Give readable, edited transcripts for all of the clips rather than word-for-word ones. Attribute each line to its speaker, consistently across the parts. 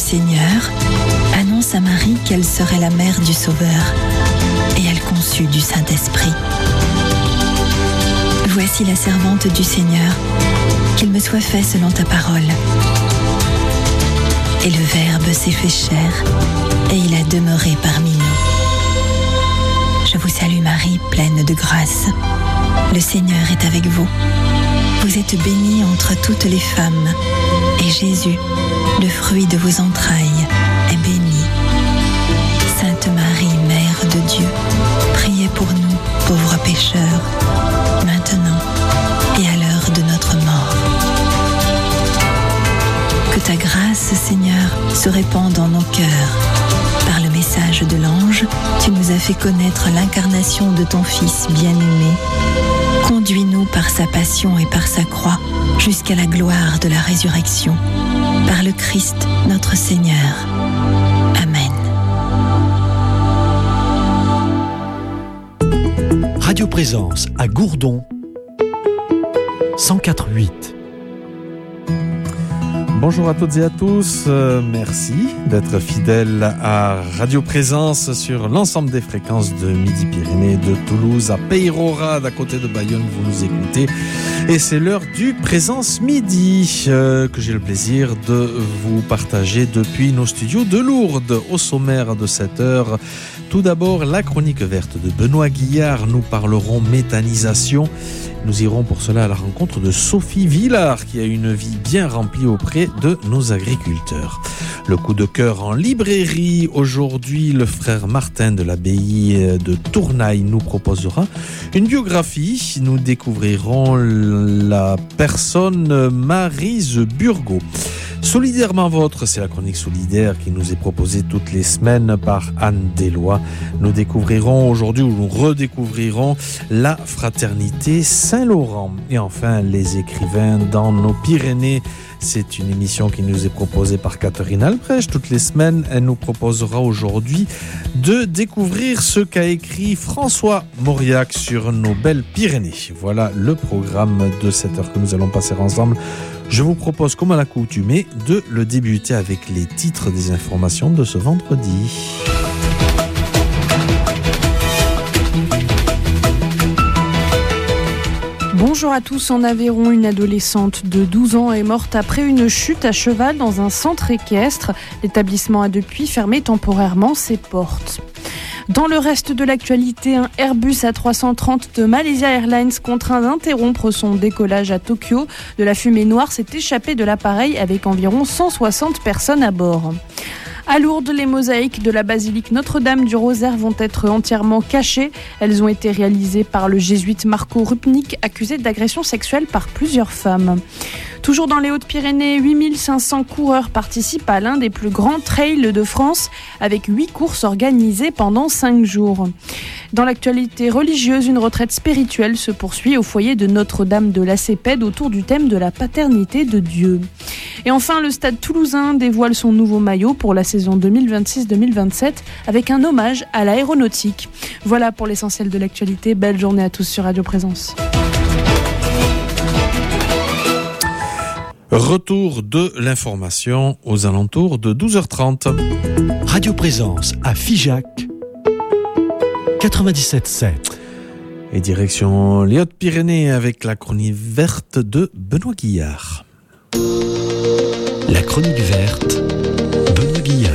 Speaker 1: Seigneur annonce à Marie qu'elle serait la mère du Sauveur, et elle conçut du Saint-Esprit. Voici la servante du Seigneur, qu'il me soit fait selon ta parole. Et le Verbe s'est fait chair, et il a demeuré parmi nous. Je vous salue Marie, pleine de grâce. Le Seigneur est avec vous. Vous êtes bénie entre toutes les femmes, et Jésus, le fruit de vos entrailles, est béni. Sainte Marie, Mère de Dieu, priez pour nous, pauvres pécheurs, maintenant et à l'heure de notre mort. Que ta grâce, Seigneur, se répande dans nos cœurs. Par le message de l'ange, tu nous as fait connaître l'incarnation de ton Fils bien-aimé. Conduis-nous par sa passion et par sa croix jusqu'à la gloire de la résurrection. Par le Christ, notre Seigneur. Amen.
Speaker 2: Radio Présence à Gourdon, 104.8.
Speaker 3: Bonjour à toutes et à tous, merci d'être fidèles à Radio Présence sur l'ensemble des fréquences de Midi-Pyrénées, de Toulouse à Peyrorade, à côté de Bayonne, vous nous écoutez. Et c'est l'heure du Présence Midi que j'ai le plaisir de vous partager depuis nos studios de Lourdes. Au sommaire de cette heure, tout d'abord la chronique verte de Benoît Guillard, nous parlerons méthanisation. Nous irons pour cela à la rencontre de Sophie Villard qui a une vie bien remplie auprès de nos agriculteurs. Le coup de cœur en librairie. Aujourd'hui, le frère Martin de l'abbaye de Tournaille nous proposera une biographie. Nous découvrirons la personne Maryse Burgot. Solidairement Vôtre, c'est la chronique solidaire qui nous est proposée toutes les semaines par Anne Deslois. Nous découvrirons aujourd'hui, ou nous redécouvrirons la fraternité Saint-Laurent. Et enfin, les écrivains dans nos Pyrénées. C'est une émission qui nous est proposée par Catherine Albrecht. Toutes les semaines, elle nous proposera aujourd'hui de découvrir ce qu'a écrit François Mauriac sur nos belles Pyrénées. Voilà le programme de cette heure que nous allons passer ensemble. Je vous propose, comme à l'accoutumée, de le débuter avec les titres des informations de ce vendredi.
Speaker 4: Bonjour à tous. En Aveyron, une adolescente de 12 ans est morte après une chute à cheval dans un centre équestre. L'établissement a depuis fermé temporairement ses portes. Dans le reste de l'actualité, un Airbus A330 de Malaysia Airlines contraint d'interrompre son décollage à Tokyo. De la fumée noire s'est échappée de l'appareil avec environ 160 personnes à bord. À Lourdes, les mosaïques de la basilique Notre-Dame du Rosaire vont être entièrement cachées. Elles ont été réalisées par le jésuite Marco Rupnik, accusé d'agression sexuelle par plusieurs femmes. Toujours dans les Hautes-Pyrénées, 8500 coureurs participent à l'un des plus grands trails de France, avec 8 courses organisées pendant 5 jours. Dans l'actualité religieuse, une retraite spirituelle se poursuit au foyer de Notre-Dame de la Cépède autour du thème de la paternité de Dieu. Et enfin, le Stade Toulousain dévoile son nouveau maillot pour la saison 2026-2027 avec un hommage à l'aéronautique. Voilà pour l'essentiel de l'actualité. Belle journée à tous sur Radio Présence.
Speaker 3: Retour de l'information aux alentours de 12h30.
Speaker 2: Radio Présence à Figeac, 97.7.
Speaker 3: Et direction les Hautes-Pyrénées avec la chronique verte de Benoît Guillard.
Speaker 2: La chronique verte, Benoît Guillard.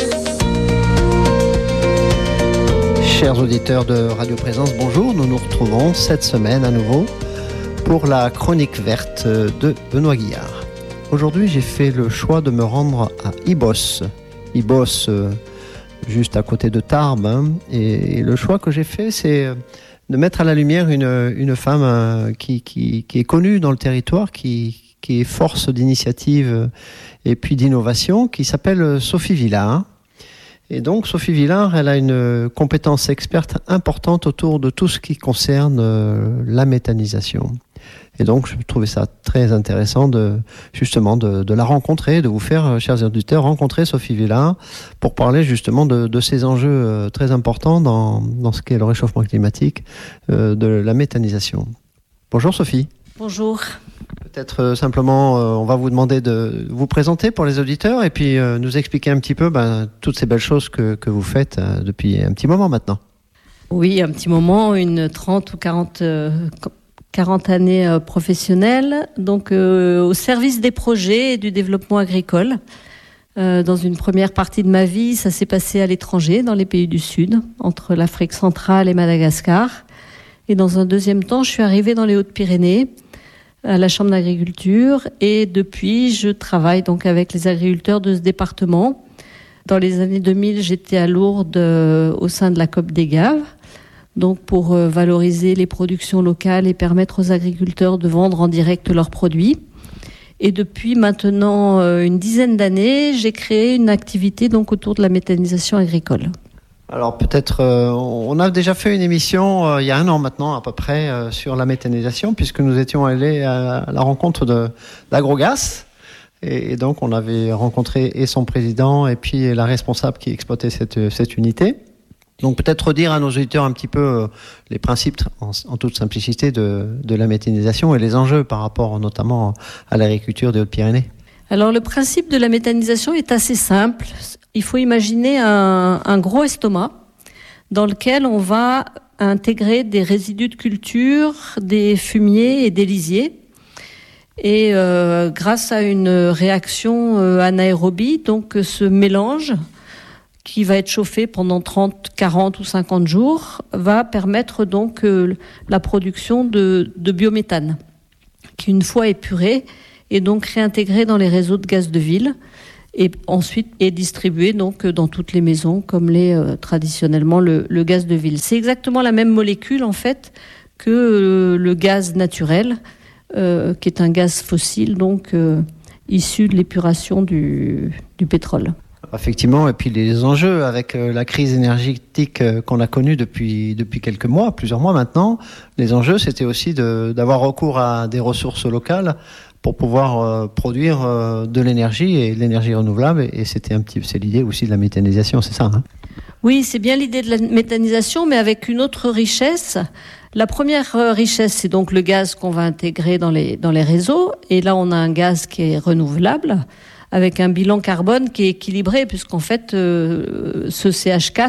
Speaker 5: Chers auditeurs de Radio Présence, bonjour. Nous nous retrouvons cette semaine à nouveau pour la chronique verte de Benoît Guillard. Aujourd'hui, j'ai fait le choix de me rendre à Ibos. Ibos, juste à côté de Tarbes. Et le choix que j'ai fait, c'est de mettre à la lumière une femme qui est connue dans le territoire, qui est force d'initiative et puis d'innovation, qui s'appelle Sophie Villard. Et donc, Sophie Villard, elle a une compétence experte importante autour de tout ce qui concerne la méthanisation. Et donc, je trouvais ça très intéressant de la rencontrer, de vous faire, chers auditeurs, rencontrer Sophie Villard pour parler justement de ces enjeux très importants dans ce qu'est le réchauffement climatique, de la méthanisation. Bonjour Sophie.
Speaker 6: Bonjour.
Speaker 5: Peut-être simplement, on va vous demander de vous présenter pour les auditeurs et puis nous expliquer un petit peu toutes ces belles choses que vous faites depuis un petit moment maintenant.
Speaker 6: Oui, un petit moment, une 30 ou 40 années professionnelles, donc au service des projets et du développement agricole. Dans une première partie de ma vie, ça s'est passé à l'étranger, dans les pays du Sud, entre l'Afrique centrale et Madagascar. Et dans un deuxième temps, je suis arrivée dans les Hautes-Pyrénées, à la Chambre d'agriculture, et depuis, je travaille donc avec les agriculteurs de ce département. Dans les années 2000, j'étais à Lourdes au sein de la COP des Gaves, donc pour valoriser les productions locales et permettre aux agriculteurs de vendre en direct leurs produits. Et depuis maintenant une dizaine d'années, j'ai créé une activité donc autour de la méthanisation agricole.
Speaker 5: Alors peut-être, on a déjà fait une émission il y a 1 an maintenant à peu près sur la méthanisation, puisque nous étions allés à la rencontre d'Agrogas. Et donc on avait rencontré et son président et puis la responsable qui exploitait cette unité. Donc peut-être redire à nos auditeurs un petit peu les principes en toute simplicité de la méthanisation et les enjeux par rapport notamment à l'agriculture des Hautes-Pyrénées.
Speaker 6: Alors le principe de la méthanisation est assez simple. Il faut imaginer un gros estomac dans lequel on va intégrer des résidus de culture, des fumiers et des lisiers. Et grâce à une réaction anaérobie, donc ce mélange qui va être chauffé pendant 30, 40 ou 50 jours va permettre donc la production de biométhane qui, une fois épuré, est donc réintégré dans les réseaux de gaz de ville et ensuite est distribué donc dans toutes les maisons comme l'est traditionnellement le gaz de ville. C'est exactement la même molécule en fait que le gaz naturel qui est un gaz fossile donc issu de l'épuration du pétrole.
Speaker 5: Effectivement, et puis les enjeux avec la crise énergétique qu'on a connue depuis quelques mois, plusieurs mois maintenant, les enjeux c'était aussi d'avoir recours à des ressources locales pour pouvoir produire de l'énergie et l'énergie renouvelable, et c'est l'idée aussi de la méthanisation, c'est ça, hein ?
Speaker 6: Oui, c'est bien l'idée de la méthanisation, mais avec une autre richesse. La première richesse, c'est donc le gaz qu'on va intégrer dans les réseaux, et là on a un gaz qui est renouvelable, avec un bilan carbone qui est équilibré, puisqu'en fait, ce CH4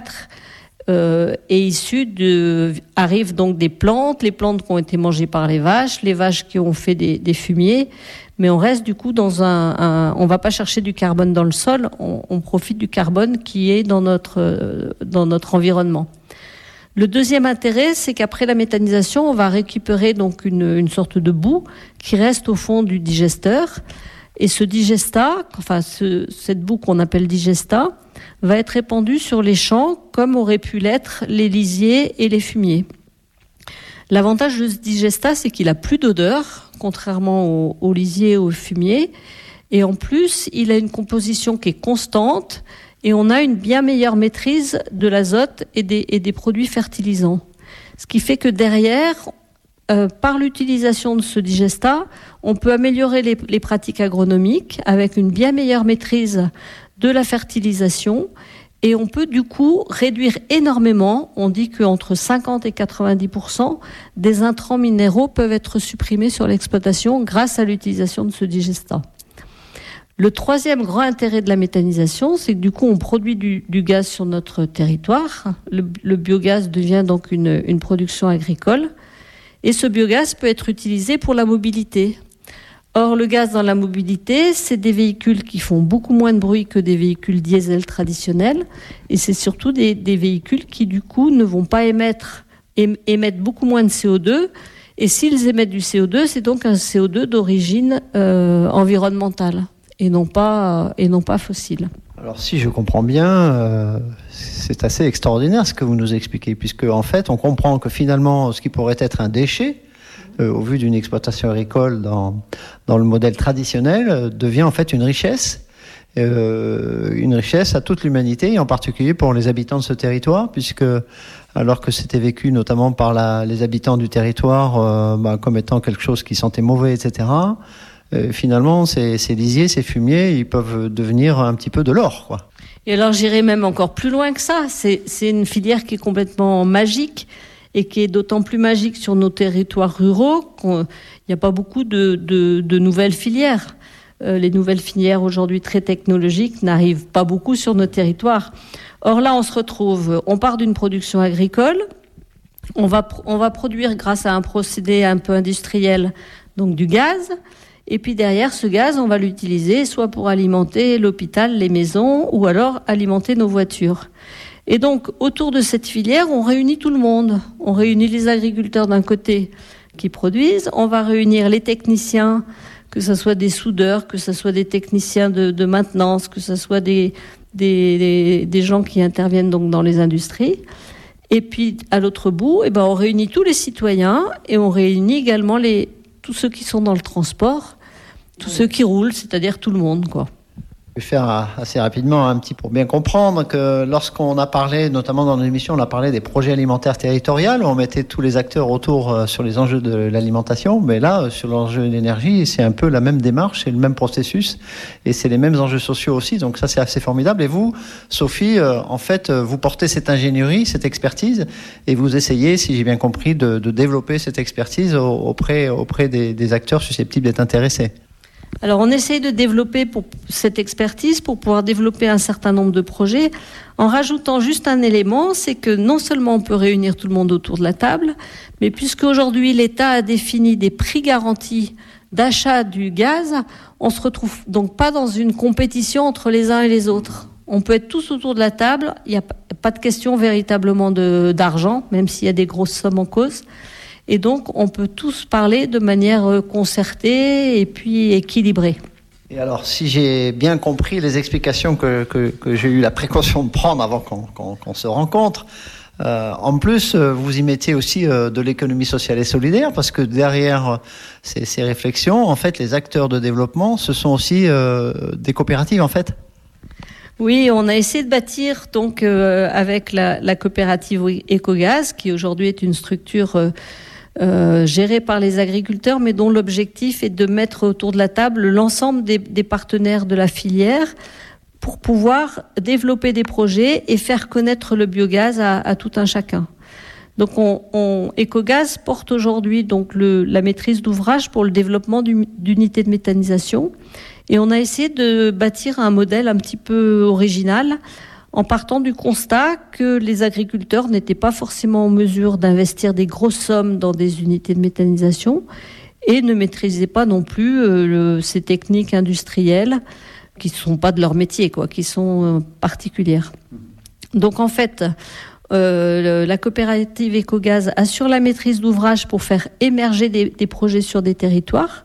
Speaker 6: arrive donc des plantes, les plantes qui ont été mangées par les vaches qui ont fait des fumiers, mais on reste du coup on va pas chercher du carbone dans le sol, on profite du carbone qui est dans notre environnement. Le deuxième intérêt, c'est qu'après la méthanisation, on va récupérer donc une sorte de boue qui reste au fond du digesteur. Et ce digesta, cette boue qu'on appelle digesta, va être répandue sur les champs comme auraient pu l'être les lisiers et les fumiers. L'avantage de ce digesta, c'est qu'il a plus d'odeur, contrairement aux lisiers et aux fumiers. Et en plus, il a une composition qui est constante et on a une bien meilleure maîtrise de l'azote et des produits fertilisants. Ce qui fait que derrière, par l'utilisation de ce digesta, on peut améliorer les pratiques agronomiques avec une bien meilleure maîtrise de la fertilisation et on peut du coup réduire énormément, on dit qu'entre 50 et 90% des intrants minéraux peuvent être supprimés sur l'exploitation grâce à l'utilisation de ce digesta. Le troisième grand intérêt de la méthanisation, c'est que du coup on produit du gaz sur notre territoire. Le biogaz devient donc une production agricole. Et ce biogaz peut être utilisé pour la mobilité. Or, le gaz dans la mobilité, c'est des véhicules qui font beaucoup moins de bruit que des véhicules diesel traditionnels. Et c'est surtout des véhicules qui, du coup, ne vont pas émettent beaucoup moins de CO2. Et s'ils émettent du CO2, c'est donc un CO2 d'origine environnementale et non pas fossile.
Speaker 5: Alors si je comprends bien, c'est assez extraordinaire ce que vous nous expliquez, puisque en fait on comprend que finalement ce qui pourrait être un déchet, au vu d'une exploitation agricole dans le modèle traditionnel, devient en fait une richesse à toute l'humanité, et en particulier pour les habitants de ce territoire, puisque alors que c'était vécu notamment par les habitants du territoire comme étant quelque chose qui sentait mauvais, etc., finalement, ces lisiers, ces fumiers, ils peuvent devenir un petit peu de l'or, quoi.
Speaker 6: Et alors, j'irai même encore plus loin que ça. C'est une filière qui est complètement magique et qui est d'autant plus magique sur nos territoires ruraux qu'il n'y a pas beaucoup de nouvelles filières. Les nouvelles filières aujourd'hui très technologiques n'arrivent pas beaucoup sur nos territoires. Or là, on part d'une production agricole, on va produire grâce à un procédé un peu industriel, donc du gaz, et puis derrière ce gaz, on va l'utiliser soit pour alimenter l'hôpital, les maisons, ou alors alimenter nos voitures. Et donc, autour de cette filière, on réunit tout le monde. On réunit les agriculteurs d'un côté qui produisent, on va réunir les techniciens, que ce soit des soudeurs, que ce soit des techniciens de maintenance, que ce soit des gens qui interviennent donc dans les industries. Et puis, à l'autre bout, on réunit tous les citoyens et on réunit également tous ceux qui sont dans le transport, tous ceux qui roulent, c'est-à-dire tout le monde, quoi.
Speaker 5: Je vais faire assez rapidement pour bien comprendre que lorsqu'on a parlé, notamment dans l'émission, on a parlé des projets alimentaires territoriaux, on mettait tous les acteurs autour sur les enjeux de l'alimentation, mais là, sur l'enjeu de l'énergie, c'est un peu la même démarche, c'est le même processus, et c'est les mêmes enjeux sociaux aussi, donc ça c'est assez formidable. Et vous, Sophie, en fait, vous portez cette ingénierie, cette expertise, et vous essayez, si j'ai bien compris, de développer cette expertise auprès des acteurs susceptibles d'être intéressés.
Speaker 6: Alors, on essaye de développer cette expertise pour pouvoir développer un certain nombre de projets en rajoutant juste un élément, c'est que non seulement on peut réunir tout le monde autour de la table, mais puisque aujourd'hui l'État a défini des prix garantis d'achat du gaz, on se retrouve donc pas dans une compétition entre les uns et les autres. On peut être tous autour de la table, il n'y a pas de question véritablement d'argent, même s'il y a des grosses sommes en cause. Et donc, on peut tous parler de manière concertée et puis équilibrée.
Speaker 5: Et alors, si j'ai bien compris les explications que j'ai eu la précaution de prendre avant qu'on se rencontre, en plus, vous y mettez aussi de l'économie sociale et solidaire, parce que derrière ces réflexions, en fait, les acteurs de développement, ce sont aussi des coopératives, en fait.
Speaker 6: Oui, on a essayé de bâtir donc avec la coopérative Ecogaz, qui aujourd'hui est une structure gérée par les agriculteurs, mais dont l'objectif est de mettre autour de la table l'ensemble des partenaires de la filière pour pouvoir développer des projets et faire connaître le biogaz à tout un chacun. Donc, Ecogaz porte aujourd'hui donc la maîtrise d'ouvrage pour le développement d'unités de méthanisation, et on a essayé de bâtir un modèle un petit peu original en partant du constat que les agriculteurs n'étaient pas forcément en mesure d'investir des grosses sommes dans des unités de méthanisation et ne maîtrisaient pas non plus ces techniques industrielles qui ne sont pas de leur métier, qui sont particulières. Donc en fait, la coopérative Ecogaz assure la maîtrise d'ouvrage pour faire émerger des projets sur des territoires.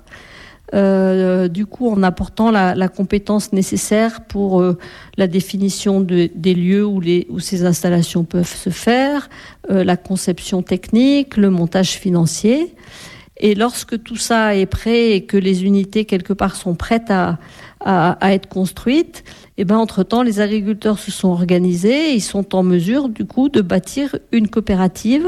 Speaker 6: Du coup, en apportant la compétence nécessaire pour la définition des lieux où ces installations peuvent se faire, la conception technique, le montage financier. Et lorsque tout ça est prêt et que les unités, quelque part, sont prêtes à être construites, entre-temps, les agriculteurs se sont organisés et ils sont en mesure, du coup, de bâtir une coopérative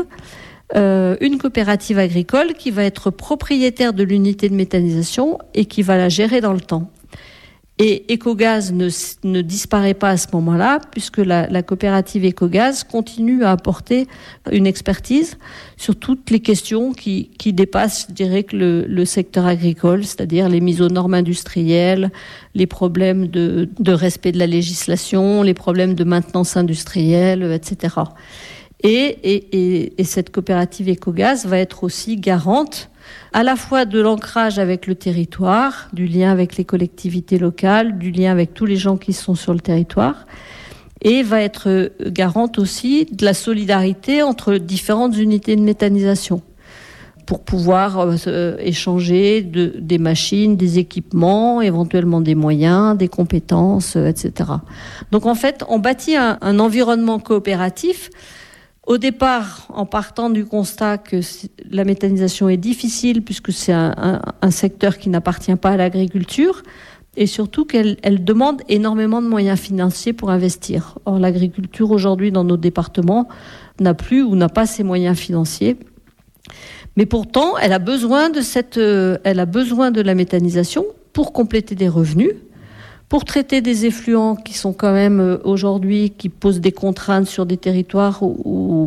Speaker 6: agricole qui va être propriétaire de l'unité de méthanisation et qui va la gérer dans le temps. Et Ecogaz ne disparaît pas à ce moment-là, puisque la coopérative Ecogaz continue à apporter une expertise sur toutes les questions qui dépassent, je dirais, que le secteur agricole, c'est-à-dire les mises aux normes industrielles, les problèmes de respect de la législation, les problèmes de maintenance industrielle, etc. Et cette coopérative Ecogaz va être aussi garante à la fois de l'ancrage avec le territoire, du lien avec les collectivités locales, du lien avec tous les gens qui sont sur le territoire, et va être garante aussi de la solidarité entre différentes unités de méthanisation pour pouvoir échanger des machines, des équipements, éventuellement des moyens, des compétences, etc. Donc en fait, on bâtit un environnement coopératif. Au départ, en partant du constat que la méthanisation est difficile puisque c'est un secteur qui n'appartient pas à l'agriculture et surtout qu'elle demande énormément de moyens financiers pour investir. Or, l'agriculture aujourd'hui dans nos départements n'a plus ou n'a pas ces moyens financiers. Mais pourtant, elle a besoin de la méthanisation pour compléter des revenus, pour traiter des effluents qui sont quand même aujourd'hui, qui posent des contraintes sur des territoires où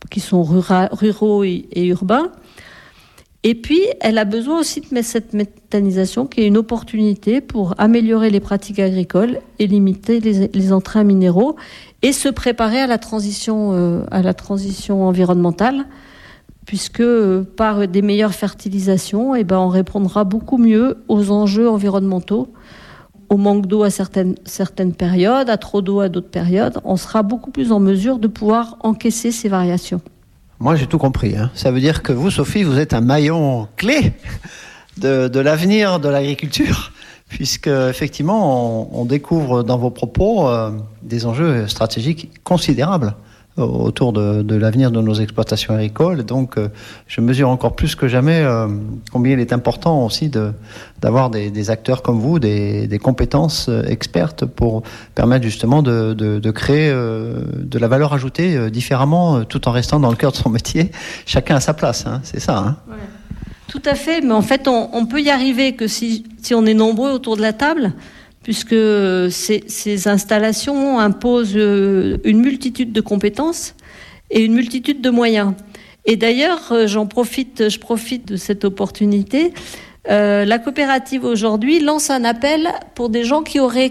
Speaker 6: qui sont ruraux et urbains. Et puis, elle a besoin aussi de mettre cette méthanisation qui est une opportunité pour améliorer les pratiques agricoles et limiter les entrains minéraux et se préparer à la transition environnementale, puisque par des meilleures fertilisations, on répondra beaucoup mieux aux enjeux environnementaux, au manque d'eau à certaines périodes, à trop d'eau à d'autres périodes. On sera beaucoup plus en mesure de pouvoir encaisser ces variations.
Speaker 5: Moi, j'ai tout compris. Ça veut dire que vous, Sophie, vous êtes un maillon clé de l'avenir de l'agriculture, puisque effectivement, on découvre dans vos propos des enjeux stratégiques considérables autour de l'avenir de nos exploitations agricoles. Donc, je mesure encore plus que jamais combien il est important aussi d'avoir des acteurs comme vous, des compétences expertes pour permettre justement de créer de la valeur ajoutée différemment, tout en restant dans le cœur de son métier. Chacun à sa place, c'est ça.
Speaker 6: Ouais. Tout à fait, mais en fait, on peut y arriver que si on est nombreux autour de la table, puisque ces installations imposent une multitude de compétences et une multitude de moyens. Et d'ailleurs, je profite de cette opportunité. La coopérative aujourd'hui lance un appel pour des gens qui auraient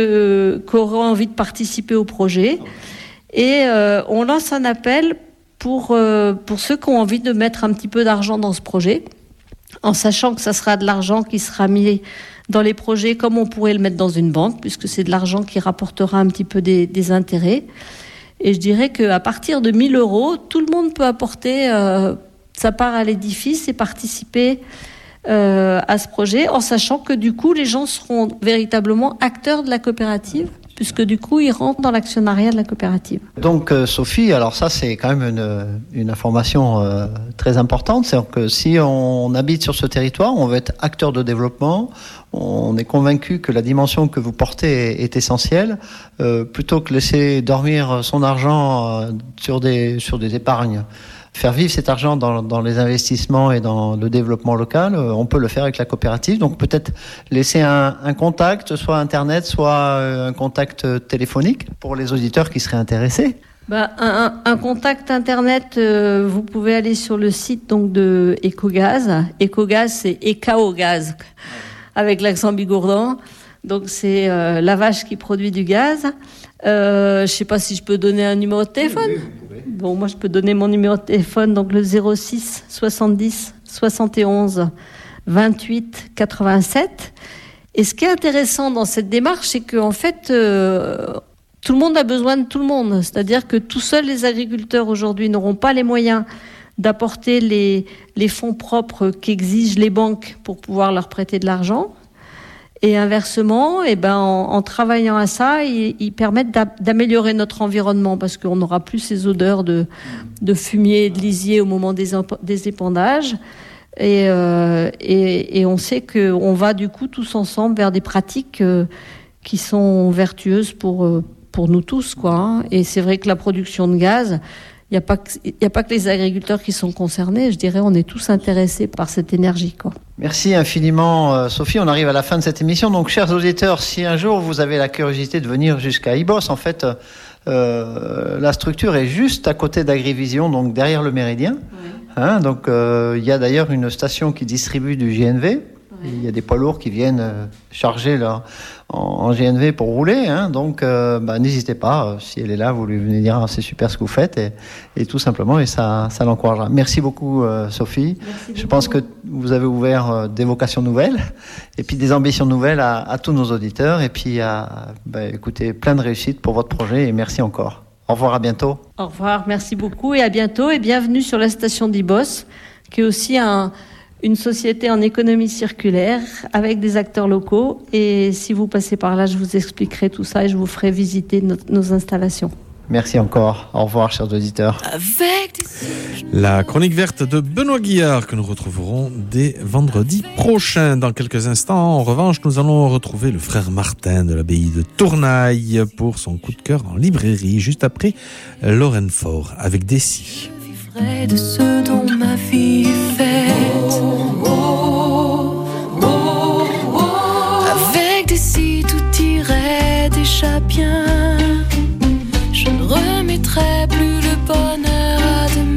Speaker 6: envie de participer au projet. Et on lance un appel pour ceux qui ont envie de mettre un petit peu d'argent dans ce projet, en sachant que ça sera de l'argent qui sera mis dans les projets comme on pourrait le mettre dans une banque, puisque c'est de l'argent qui rapportera un petit peu des intérêts. Et je dirais qu'à partir de 1 000 €, tout le monde peut apporter sa part à l'édifice et participer à ce projet, en sachant que du coup, les gens seront véritablement acteurs de la coopérative, puisque du coup, ils rentrent dans l'actionnariat de la coopérative.
Speaker 5: Donc, Sophie, alors ça, c'est quand même une information très importante. C'est que si on habite sur ce territoire, on veut être acteur de développement, on est convaincu que la dimension que vous portez est essentielle, plutôt que laisser dormir son argent sur des épargnes. Faire vivre cet argent dans les investissements et dans le développement local, on peut le faire avec la coopérative. Donc peut-être laisser un contact, soit Internet, soit un contact téléphonique pour les auditeurs qui seraient intéressés.
Speaker 6: Un contact Internet, vous pouvez aller sur le site donc, de Ecogaz. Ecogaz, c'est Ecaogaz, avec l'accent bigourdan. Donc c'est la vache qui produit du gaz. Je ne sais pas si je peux donner un numéro de téléphone. Oui. Bon, moi je peux donner mon numéro de téléphone, donc le 06 70 71 28 87. Et ce qui est intéressant dans cette démarche, c'est qu'en fait, tout le monde a besoin de tout le monde. C'est-à-dire que tout seuls les agriculteurs aujourd'hui n'auront pas les moyens d'apporter les fonds propres qu'exigent les banques pour pouvoir leur prêter de l'argent. Et inversement, en travaillant à ça, ils permettent d'améliorer notre environnement, parce qu'on n'aura plus ces odeurs de fumier et de lisier au moment des épandages. Et on sait qu'on va du coup tous ensemble vers des pratiques qui sont vertueuses pour nous tous, quoi. Et c'est vrai que la production de gaz, il n'y a pas que les agriculteurs qui sont concernés. Je dirais on est tous intéressés par cette énergie, quoi.
Speaker 5: Merci infiniment, Sophie. On arrive à la fin de cette émission. Donc, chers auditeurs, si un jour vous avez la curiosité de venir jusqu'à Ibos, en fait, la structure est juste à côté d'Agrivision, donc derrière le Méridien. Oui. Donc, il y a d'ailleurs une station qui distribue du GNV. Oui. Il y a des poids lourds qui viennent charger là, en GNV pour rouler. Donc, n'hésitez pas. Si elle est là, vous lui venez dire c'est super ce que vous faites. Et tout simplement, et ça l'encouragera. Merci beaucoup, Sophie. Je pense que vous avez ouvert des vocations nouvelles et puis des ambitions nouvelles à tous nos auditeurs. Et puis, écoutez, plein de réussite pour votre projet. Et merci encore. Au revoir, à bientôt.
Speaker 6: Au revoir, merci beaucoup et à bientôt. Et bienvenue sur la station d'Ibos, qui est aussi une société en économie circulaire avec des acteurs locaux. Et si vous passez par là, je vous expliquerai tout ça et je vous ferai visiter nos installations.
Speaker 5: Merci encore. Au revoir, chers auditeurs.
Speaker 3: La chronique verte de Benoît Guillard que nous retrouverons dès vendredi prochain. Dans quelques instants, en revanche, nous allons retrouver le frère Martin de l'abbaye de Tournaille pour son coup de cœur en librairie, juste après Lorraine Faure avec Dessy.
Speaker 7: Je vivrai de ce dont ma vie est faite. Avec Dessy, tout irait déjà bien. Je ne remettrai plus le bonheur à demain.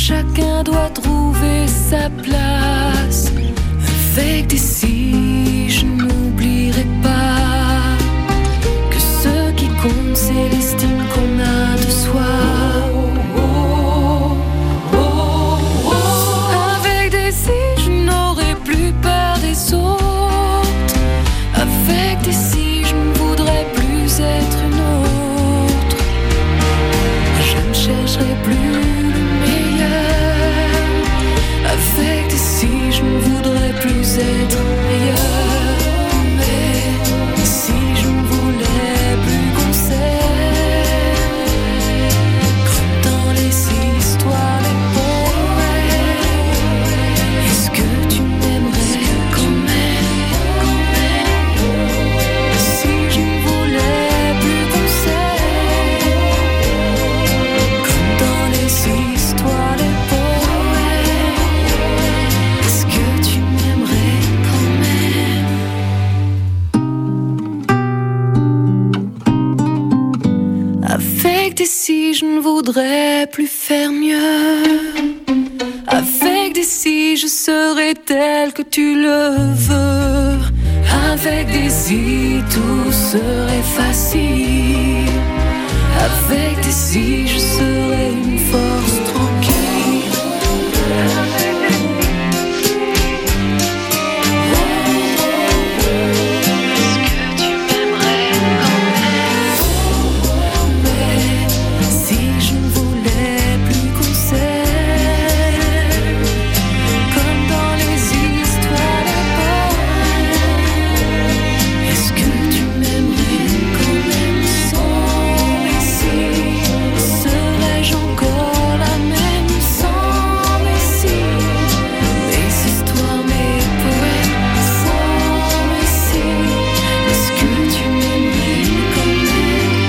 Speaker 7: chacun doit trouver sa place. Avec des si, je n'oublierai pas que ce qui compte, c'est l'estime qu'on a de soi. Avec des si, je n'aurai plus peur des autres. Avec des si, je ne voudrais plus être une autre. Je ne chercherai plus le meilleur. Avec des si, je ne voudrais plus être meilleur. Mais si je ne voulais plus qu'on s'aime, comme dans les histoires, les poèmes, est-ce que tu m'aimerais quand même? Si je ne voulais plus qu'on s'aime, comme dans les histoires, les poèmes, est-ce que tu m'aimerais quand même? Avec des si, je ne voudrais plus faire mieux. Avec des si, je serais tel que tu le veux. Avec des si, tout serait facile. Avec des si, je serais une force tranquille. Est-ce que tu m'aimerais quand même? Mais si je ne voulais plus qu'on s'aime, comme dans les histoires, les poèmes, est-ce que tu m'aimerais quand même? Sans mais si, serais-je encore la même? Sans mais si, mes histoires, mes poèmes. Sans mais si, est-ce que tu m'aimerais quand même?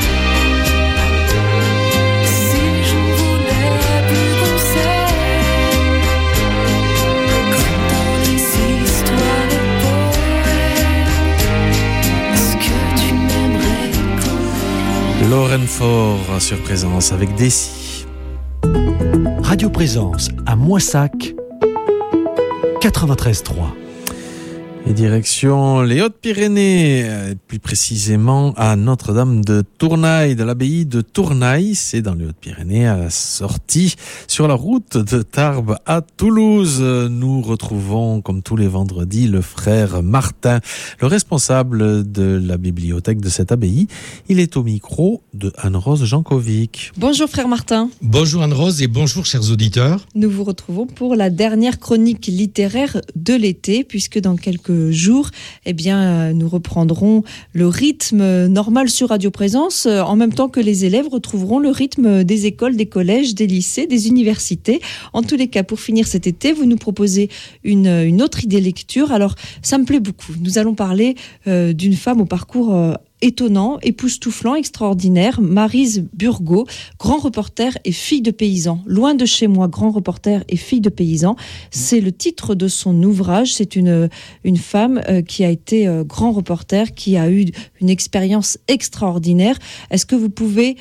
Speaker 7: Si je ne voulais plus qu'on s'aime, comme dans les histoires, les poèmes, est-ce que tu m'aimerais quand même?
Speaker 3: Lauren Faure sur Présence avec Dessy.
Speaker 2: Radio Présence à Moissac 93.3.
Speaker 3: Et direction les Hautes-Pyrénées, plus précisément à Notre-Dame de Tournaille, de l'abbaye de Tournaille. C'est dans les Hautes-Pyrénées, à la sortie sur la route de Tarbes à Toulouse. Nous retrouvons, comme tous les vendredis, le frère Martin, le responsable de la bibliothèque de cette abbaye. Il est au micro de Anne-Rose Jankovic.
Speaker 8: Bonjour frère Martin.
Speaker 9: Bonjour Anne-Rose et bonjour chers auditeurs.
Speaker 8: Nous vous retrouvons pour la dernière chronique littéraire de l'été, puisque dans quelques jours, nous reprendrons le rythme normal sur Radio Présence, en même temps que les élèves retrouveront le rythme des écoles, des collèges, des lycées, des universités. En tous les cas, pour finir cet été, vous nous proposez une autre idée lecture. Alors, ça me plaît beaucoup. Nous allons parler d'une femme au parcours étonnant, époustouflant, extraordinaire, Maryse Burgot, grand reporter et fille de paysan. Loin de chez moi, grand reporter et fille de paysan. C'est le titre de son ouvrage. C'est une femme qui a été grand reporter, qui a eu une expérience extraordinaire. Est-ce que vous pouvez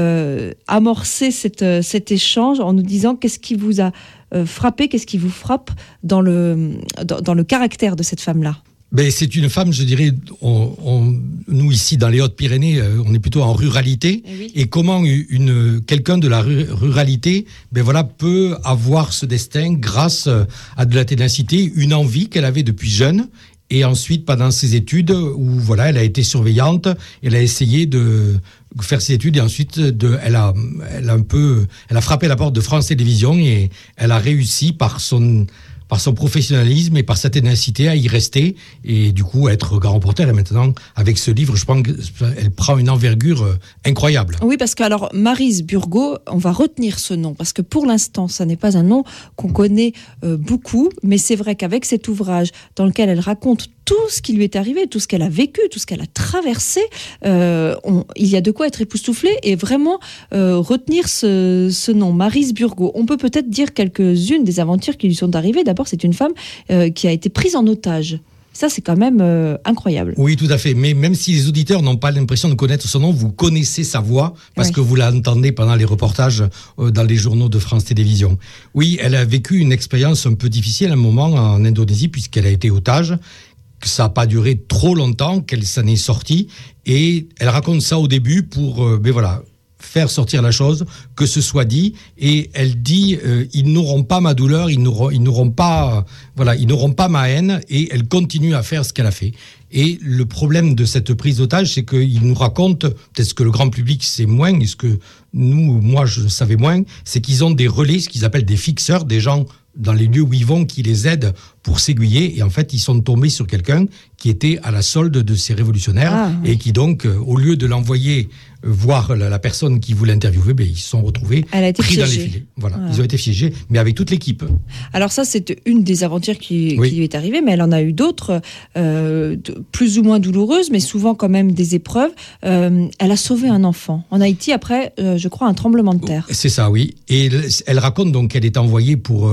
Speaker 8: amorcer cet échange en nous disant qu'est-ce qui vous a frappé, qu'est-ce qui vous frappe dans le caractère de cette femme-là?
Speaker 9: Ben, c'est une femme, je dirais, nous ici dans les Hautes-Pyrénées, on est plutôt en ruralité.
Speaker 8: Oui.
Speaker 9: Et comment quelqu'un de la ruralité peut avoir ce destin grâce à de la ténacité, une envie qu'elle avait depuis jeune. Et ensuite, pendant ses études, où elle a été surveillante, elle a essayé de faire ses études et ensuite elle a frappé la porte de France Télévisions et elle a réussi par son professionnalisme et par sa ténacité à y rester et du coup à être grand reporter. Et maintenant, avec ce livre, je pense qu'elle prend une envergure incroyable.
Speaker 8: Oui, parce que alors Maryse Burgot, on va retenir ce nom, parce que pour l'instant, ça n'est pas un nom qu'on connaît beaucoup, mais c'est vrai qu'avec cet ouvrage dans lequel elle raconte tout ce qui lui est arrivé, tout ce qu'elle a vécu, tout ce qu'elle a traversé, il y a de quoi être époustouflé et vraiment retenir ce nom, Maryse Burgot. On peut peut-être dire quelques-unes des aventures qui lui sont arrivées. D'abord, c'est une femme qui a été prise en otage. Ça, c'est quand même incroyable.
Speaker 9: Oui, tout à fait. Mais même si les auditeurs n'ont pas l'impression de connaître son nom, vous connaissez sa voix parce que vous l'entendez pendant les reportages dans les journaux de France Télévisions. Oui, elle a vécu une expérience un peu difficile à un moment en Indonésie puisqu'elle a été otage. Ça n'a pas duré trop longtemps qu'elle s'en est sortie. Et elle raconte ça au début pour faire sortir la chose, que ce soit dit. Et elle dit ils n'auront pas ma douleur, ils n'auront pas ma haine. Et elle continue à faire ce qu'elle a fait. Et le problème de cette prise d'otage, c'est qu'il nous raconte, peut-être ce que le grand public sait moins, et ce que moi je savais moins, c'est qu'ils ont des relais, ce qu'ils appellent des fixeurs, des gens dans les lieux où ils vont qui les aident pour s'aiguiller. Et en fait, ils sont tombés sur quelqu'un qui était à la solde de ces révolutionnaires et qui donc, au lieu de l'envoyer voir la personne qui voulait interviewer, ils se sont retrouvés pris dans les filets. Voilà, ils ont été piégés, mais avec toute l'équipe.
Speaker 8: Alors ça, c'est une des aventures qui lui est arrivée, mais elle en a eu d'autres, plus ou moins douloureuses, mais souvent quand même des épreuves. Elle a sauvé un enfant en Haïti après, je crois, un tremblement de terre.
Speaker 9: C'est ça, oui. Et elle raconte donc qu'elle est envoyée pour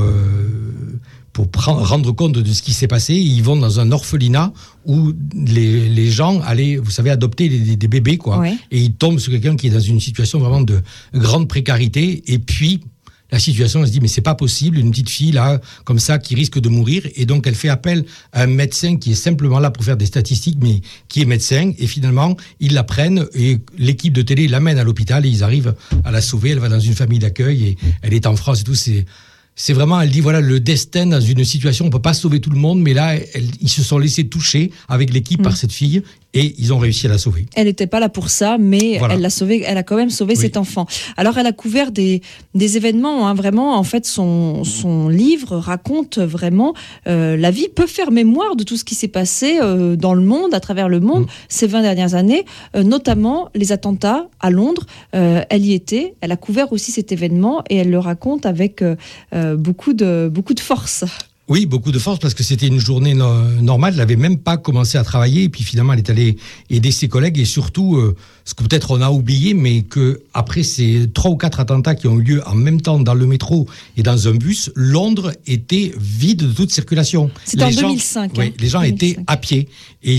Speaker 9: rendre compte de ce qui s'est passé. Ils vont dans un orphelinat où les gens allaient, vous savez, adopter des bébés, quoi. Ouais. Et ils tombent sur quelqu'un qui est dans une situation vraiment de grande précarité. Et puis, la situation, elle se dit, mais c'est pas possible, une petite fille, là, comme ça, qui risque de mourir. Et donc, elle fait appel à un médecin qui est simplement là pour faire des statistiques, mais qui est médecin. Et finalement, ils la prennent et l'équipe de télé l'amène à l'hôpital et ils arrivent à la sauver. Elle va dans une famille d'accueil et elle est en France et tout. C'est vraiment, elle dit, voilà, le destin dans une situation, on peut pas sauver tout le monde, mais là, ils se sont laissés toucher avec l'équipe par cette fille et ils ont réussi à la sauver. Elle
Speaker 8: n'était pas là pour ça, mais elle l'a sauvée, elle a quand même sauvé cet enfant. Alors, elle a couvert des événements, vraiment, en fait, son livre raconte vraiment la vie, peut faire mémoire de tout ce qui s'est passé dans le monde, à travers le monde, ces 20 dernières années, notamment les attentats à Londres. Elle y était, elle a couvert aussi cet événement et elle le raconte avec beaucoup de force.
Speaker 9: Oui, beaucoup de force parce que c'était une journée normale. Elle n'avait même pas commencé à travailler et puis finalement elle est allée aider ses collègues et surtout, ce que peut-être on a oublié, mais que après ces 3 ou 4 attentats qui ont eu lieu en même temps dans le métro et dans un bus, Londres était vide de toute circulation.
Speaker 8: C'était en 2005.
Speaker 9: Oui, les gens 2005. Étaient à pied et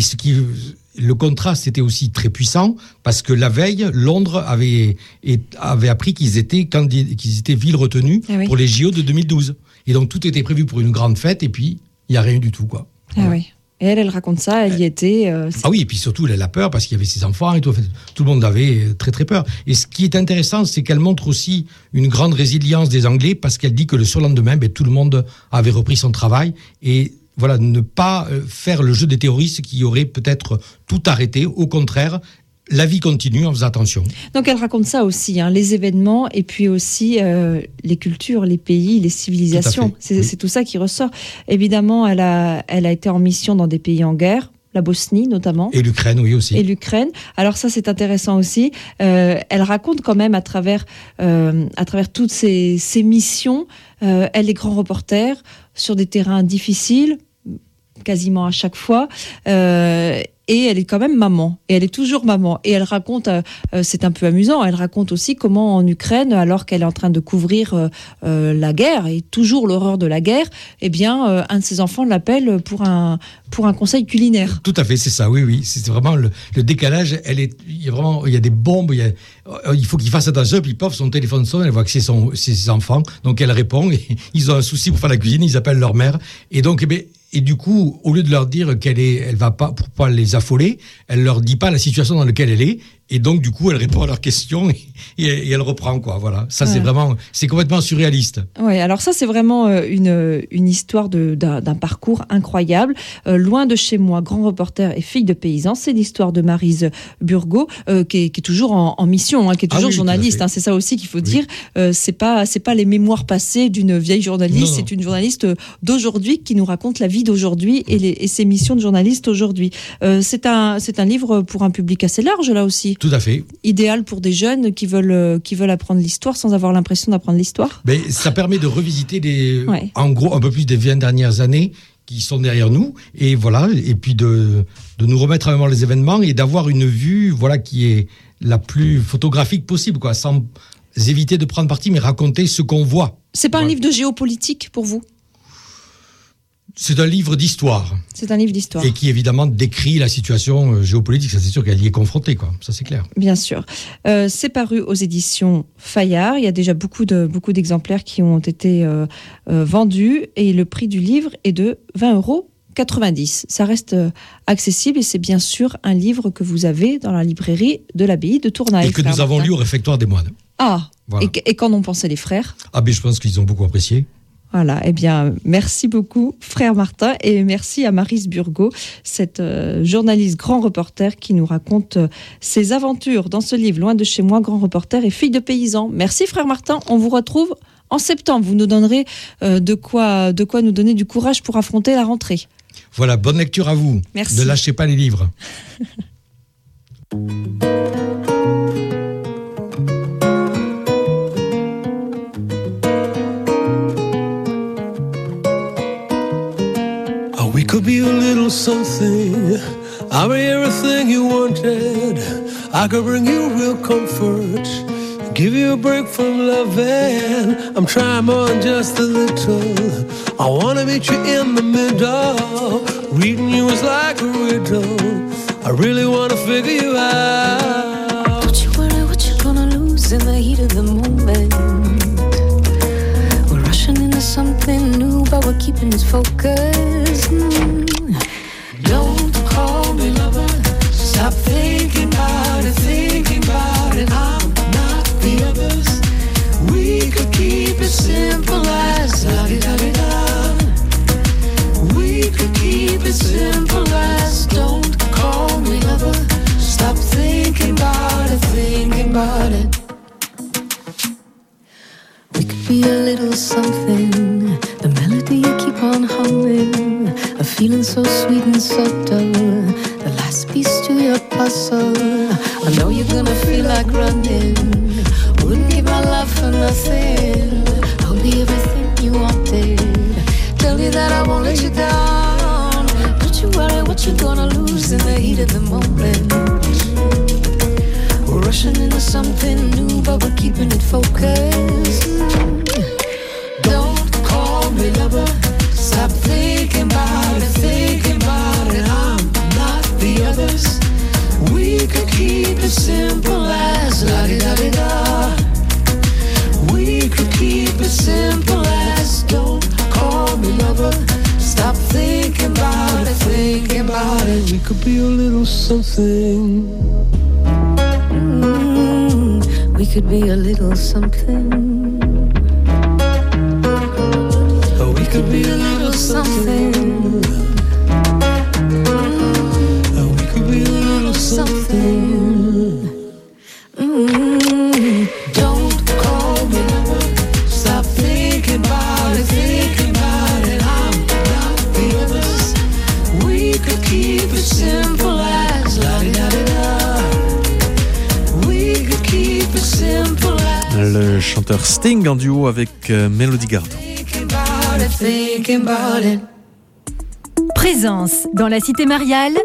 Speaker 9: le contraste était aussi très puissant parce que la veille, Londres avait appris qu'ils étaient ville retenue pour les JO de 2012. Et donc tout était prévu pour une grande fête et puis il n'y a rien du tout, quoi.
Speaker 8: Voilà. Ah oui. Et elle raconte ça, elle y était.
Speaker 9: Ah oui, et puis surtout, elle a peur parce qu'il y avait ses enfants et tout. En fait, tout le monde avait très très peur. Et ce qui est intéressant, c'est qu'elle montre aussi une grande résilience des Anglais parce qu'elle dit que le surlendemain, tout le monde avait repris son travail et voilà, ne pas faire le jeu des terroristes qui auraient peut-être tout arrêté. Au contraire, la vie continue en faisant attention.
Speaker 8: Donc elle raconte ça aussi, les événements et puis aussi les cultures, les pays, les civilisations. C'est tout ça qui ressort. Évidemment, elle a été en mission dans des pays en guerre. La Bosnie notamment. Et
Speaker 9: l'Ukraine, oui aussi.
Speaker 8: Et l'Ukraine. Alors ça, c'est intéressant aussi. Elle raconte quand même à travers toutes ces missions, elle est grand reporter sur des terrains difficiles, quasiment à chaque fois. Et elle est quand même maman, et elle est toujours maman. Et elle raconte, c'est un peu amusant, elle raconte aussi comment en Ukraine, alors qu'elle est en train de couvrir la guerre, et toujours l'horreur de la guerre, eh bien, un de ses enfants l'appelle pour un conseil culinaire.
Speaker 9: Tout à fait, c'est ça, oui. C'est vraiment le décalage, il y a des bombes, il faut qu'il fasse attention, puis pof, son téléphone sonne, elle voit que c'est ses enfants, donc elle répond, et ils ont un souci pour faire la cuisine, ils appellent leur mère, et donc, et du coup, au lieu de leur dire elle va pas, pour pas les affoler, elle leur dit pas la situation dans laquelle elle est, et donc du coup, elle répond à leurs questions et elle reprend, quoi. Voilà. Ça, c'est complètement surréaliste.
Speaker 8: Oui, alors ça, c'est vraiment une histoire d'un parcours incroyable. Loin de chez moi, grand reporter et fille de paysan, c'est l'histoire de Maryse Burgot, qui est toujours en mission, qui est toujours journaliste. C'est ça aussi qu'il faut dire. C'est pas les mémoires passées d'une vieille journaliste. C'est une journaliste d'aujourd'hui qui nous raconte la vie d'aujourd'hui et ses missions de journaliste aujourd'hui. C'est un livre pour un public assez large là aussi.
Speaker 9: Tout à fait.
Speaker 8: Idéal pour des jeunes qui veulent apprendre l'histoire sans avoir l'impression d'apprendre l'histoire.
Speaker 9: Mais ça permet de revisiter en gros un peu plus des 20 dernières années qui sont derrière nous et voilà, et puis de nous remettre à mémoire les événements et d'avoir une vue qui est la plus photographique possible, quoi, sans éviter de prendre parti mais raconter ce qu'on voit.
Speaker 8: C'est pas un livre de géopolitique pour vous?
Speaker 9: C'est un livre d'histoire.
Speaker 8: C'est un livre d'histoire.
Speaker 9: Et qui évidemment décrit la situation géopolitique. Ça, c'est sûr qu'elle y est confrontée, quoi. Ça, c'est clair.
Speaker 8: Bien sûr. C'est paru aux éditions Fayard. Il y a déjà beaucoup d'exemplaires qui ont été vendus et le prix du livre est de 20,90 €. Ça reste accessible et c'est bien sûr un livre que vous avez dans la librairie de l'abbaye de Tournai.
Speaker 9: Et que nous avons lu au réfectoire des moines.
Speaker 8: Ah,
Speaker 9: voilà.
Speaker 8: Et qu'en ont pensé les frères ?
Speaker 9: Ah, ben je pense qu'ils ont beaucoup apprécié.
Speaker 8: Voilà, eh bien, merci beaucoup, frère Martin, et merci à Maryse Burgot, cette journaliste grand reporter qui nous raconte ses aventures dans ce livre, Loin de chez moi, grand reporter et fille de paysan. Merci, frère Martin, on vous retrouve en septembre. Vous nous donnerez de quoi nous donner du courage pour affronter la rentrée.
Speaker 9: Voilà, bonne lecture à vous.
Speaker 8: Merci.
Speaker 9: Ne lâchez pas les livres.
Speaker 10: We could be a little something. I'll be everything you wanted. I could bring you real comfort, give you a break from loving. I'm trying more than just a little. I wanna meet you in the middle. Reading you is like a riddle. I really wanna figure you out.
Speaker 7: Don't you worry what you're gonna lose in the heat of the moment. We're rushing into something new, but we're keeping it focused. Don't call me lover. Stop thinking about it, thinking about it. I'm not the others. We could keep it simple as la-di-da-di-da. We could keep it simple as don't call me lover. Stop thinking about it, thinking about it. We could be a little something. The melody you keep on humming, a feeling so sweet and subtle. The last piece to your puzzle. I know you're gonna feel like running. Wouldn't give my love for nothing. I'll be everything you wanted. Tell you that I won't let you down. Don't you worry what you're gonna lose in the heat of the moment. We're rushing into something new, but we're keeping it focused. Don't call me lover. Stop thinking about it, thinking about it. I'm not the others. We could keep it simple as la-di-da-di-da. We could keep it simple as don't call me lover. Stop thinking about it, thinking about it.
Speaker 10: We could be a little something.
Speaker 7: We could be a little something.
Speaker 10: We could be a little something. We could be a little something.
Speaker 7: Don't call me lover. Stop thinking about it, thinking about it. I'm not the others. We could keep it simple as la-di-da-di-da. We could keep it simple as.
Speaker 3: Le chanteur Sting en duo avec Melody Gardot.
Speaker 11: Présence dans la cité mariale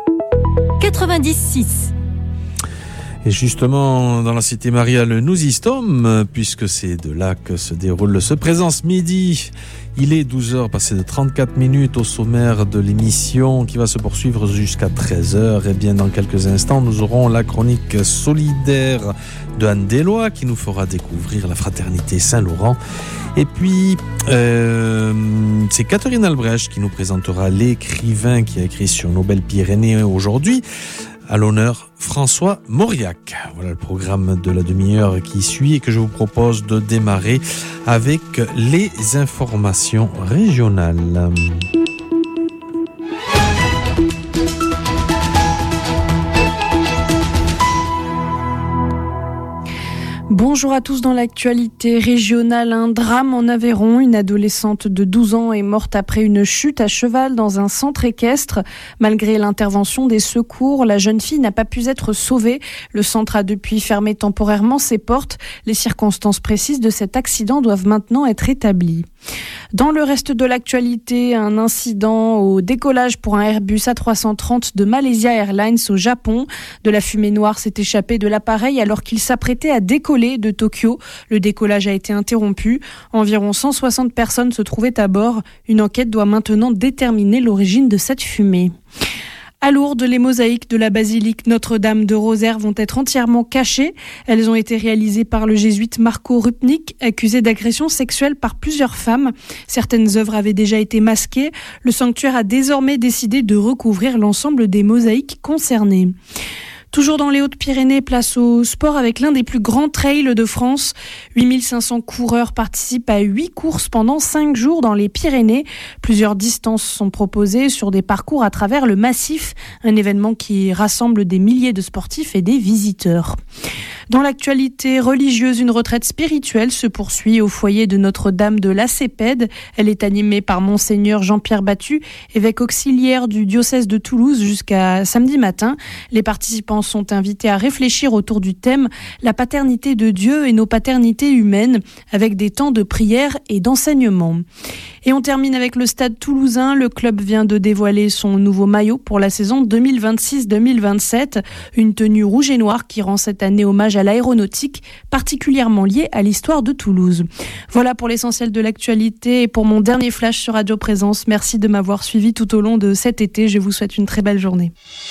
Speaker 11: 96.
Speaker 3: Et justement, dans la cité mariale, nous y sommes, puisque c'est de là que se déroule ce Présence Midi. Il est 12h, passé de 34 minutes au sommaire de l'émission qui va se poursuivre jusqu'à 13h. Et bien, dans quelques instants, nous aurons la chronique solidaire de Anne Deslois qui nous fera découvrir la fraternité Saint-Laurent. Et puis, c'est Catherine Albrecht qui nous présentera l'écrivain qui a écrit sur nos belles Pyrénées aujourd'hui. À l'honneur, François Mauriac. Voilà le programme de la demi-heure qui suit et que je vous propose de démarrer avec les informations régionales.
Speaker 4: Bonjour à tous. Dans l'actualité régionale, un drame en Aveyron. Une adolescente de 12 ans est morte après une chute à cheval dans un centre équestre. Malgré l'intervention des secours, la jeune fille n'a pas pu être sauvée. Le centre a depuis fermé temporairement ses portes. Les circonstances précises de cet accident doivent maintenant être établies. Dans le reste de l'actualité, un incident au décollage pour un Airbus A330 de Malaysia Airlines au Japon. De la fumée noire s'est échappée de l'appareil alors qu'il s'apprêtait à décoller décoller de Tokyo. Le décollage a été interrompu. Environ 160 personnes se trouvaient à bord. Une enquête doit maintenant déterminer l'origine de cette fumée. À Lourdes, les mosaïques de la basilique Notre-Dame de Rosaire vont être entièrement cachées. Elles ont été réalisées par le jésuite Marco Rupnik, accusé d'agression sexuelle par plusieurs femmes. Certaines œuvres avaient déjà été masquées. Le sanctuaire a désormais décidé de recouvrir l'ensemble des mosaïques concernées. Toujours dans les Hautes-Pyrénées, place au sport avec l'un des plus grands trails de France. 8500 coureurs participent à 8 courses pendant 5 jours dans les Pyrénées. Plusieurs distances sont proposées sur des parcours à travers le massif, un événement qui rassemble des milliers de sportifs et des visiteurs. Dans l'actualité religieuse, une retraite spirituelle se poursuit au foyer de Notre-Dame de la Cépède. Elle est animée par Monseigneur Jean-Pierre Battu, évêque auxiliaire du diocèse de Toulouse, jusqu'à samedi matin. Les participants sont invités à réfléchir autour du thème « La paternité de Dieu et nos paternités humaines » avec des temps de prière et d'enseignement. Et on termine avec le Stade Toulousain. Le club vient de dévoiler son nouveau maillot pour la saison 2026-2027. Une tenue rouge et noire qui rend cette année hommage à l'aéronautique, particulièrement liée à l'histoire de Toulouse. Voilà pour l'essentiel de l'actualité et pour mon dernier flash sur Radio Présence. Merci de m'avoir suivi tout au long de cet été. Je vous souhaite une très belle journée.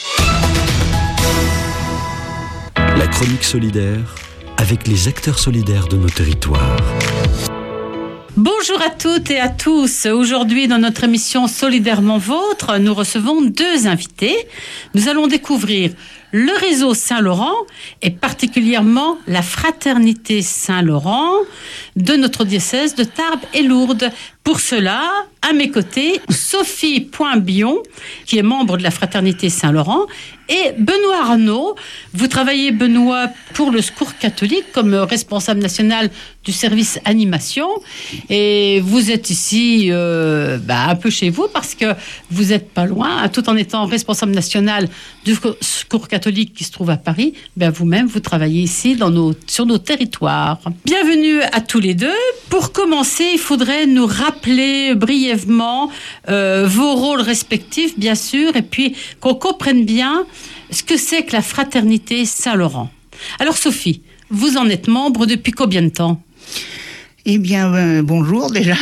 Speaker 2: La chronique solidaire avec les acteurs solidaires de nos territoires.
Speaker 12: Bonjour à toutes et à tous. Aujourd'hui, dans notre émission Solidairement Vôtre, nous recevons 2 invités. Nous allons découvrir le réseau Saint-Laurent et particulièrement la fraternité Saint-Laurent de notre diocèse de Tarbes et Lourdes. Pour cela, à mes côtés, Sophie Point-Bion, qui est membre de la fraternité Saint-Laurent, et Benoît Arnaud. Vous travaillez, Benoît, pour le Secours catholique comme responsable national du service animation. Et vous êtes ici un peu chez vous parce que vous n'êtes pas loin, tout en étant responsable national du Secours catholique qui se trouve à Paris. Vous-même, vous travaillez ici sur nos territoires. Bienvenue à tous les deux. Pour commencer, il faudrait nous rappeler brièvement vos rôles respectifs, bien sûr, et puis qu'on comprenne bien ce que c'est que la fraternité Saint-Laurent. Alors Sophie, vous en êtes membre depuis combien de temps ?
Speaker 13: Eh bien, bonjour déjà.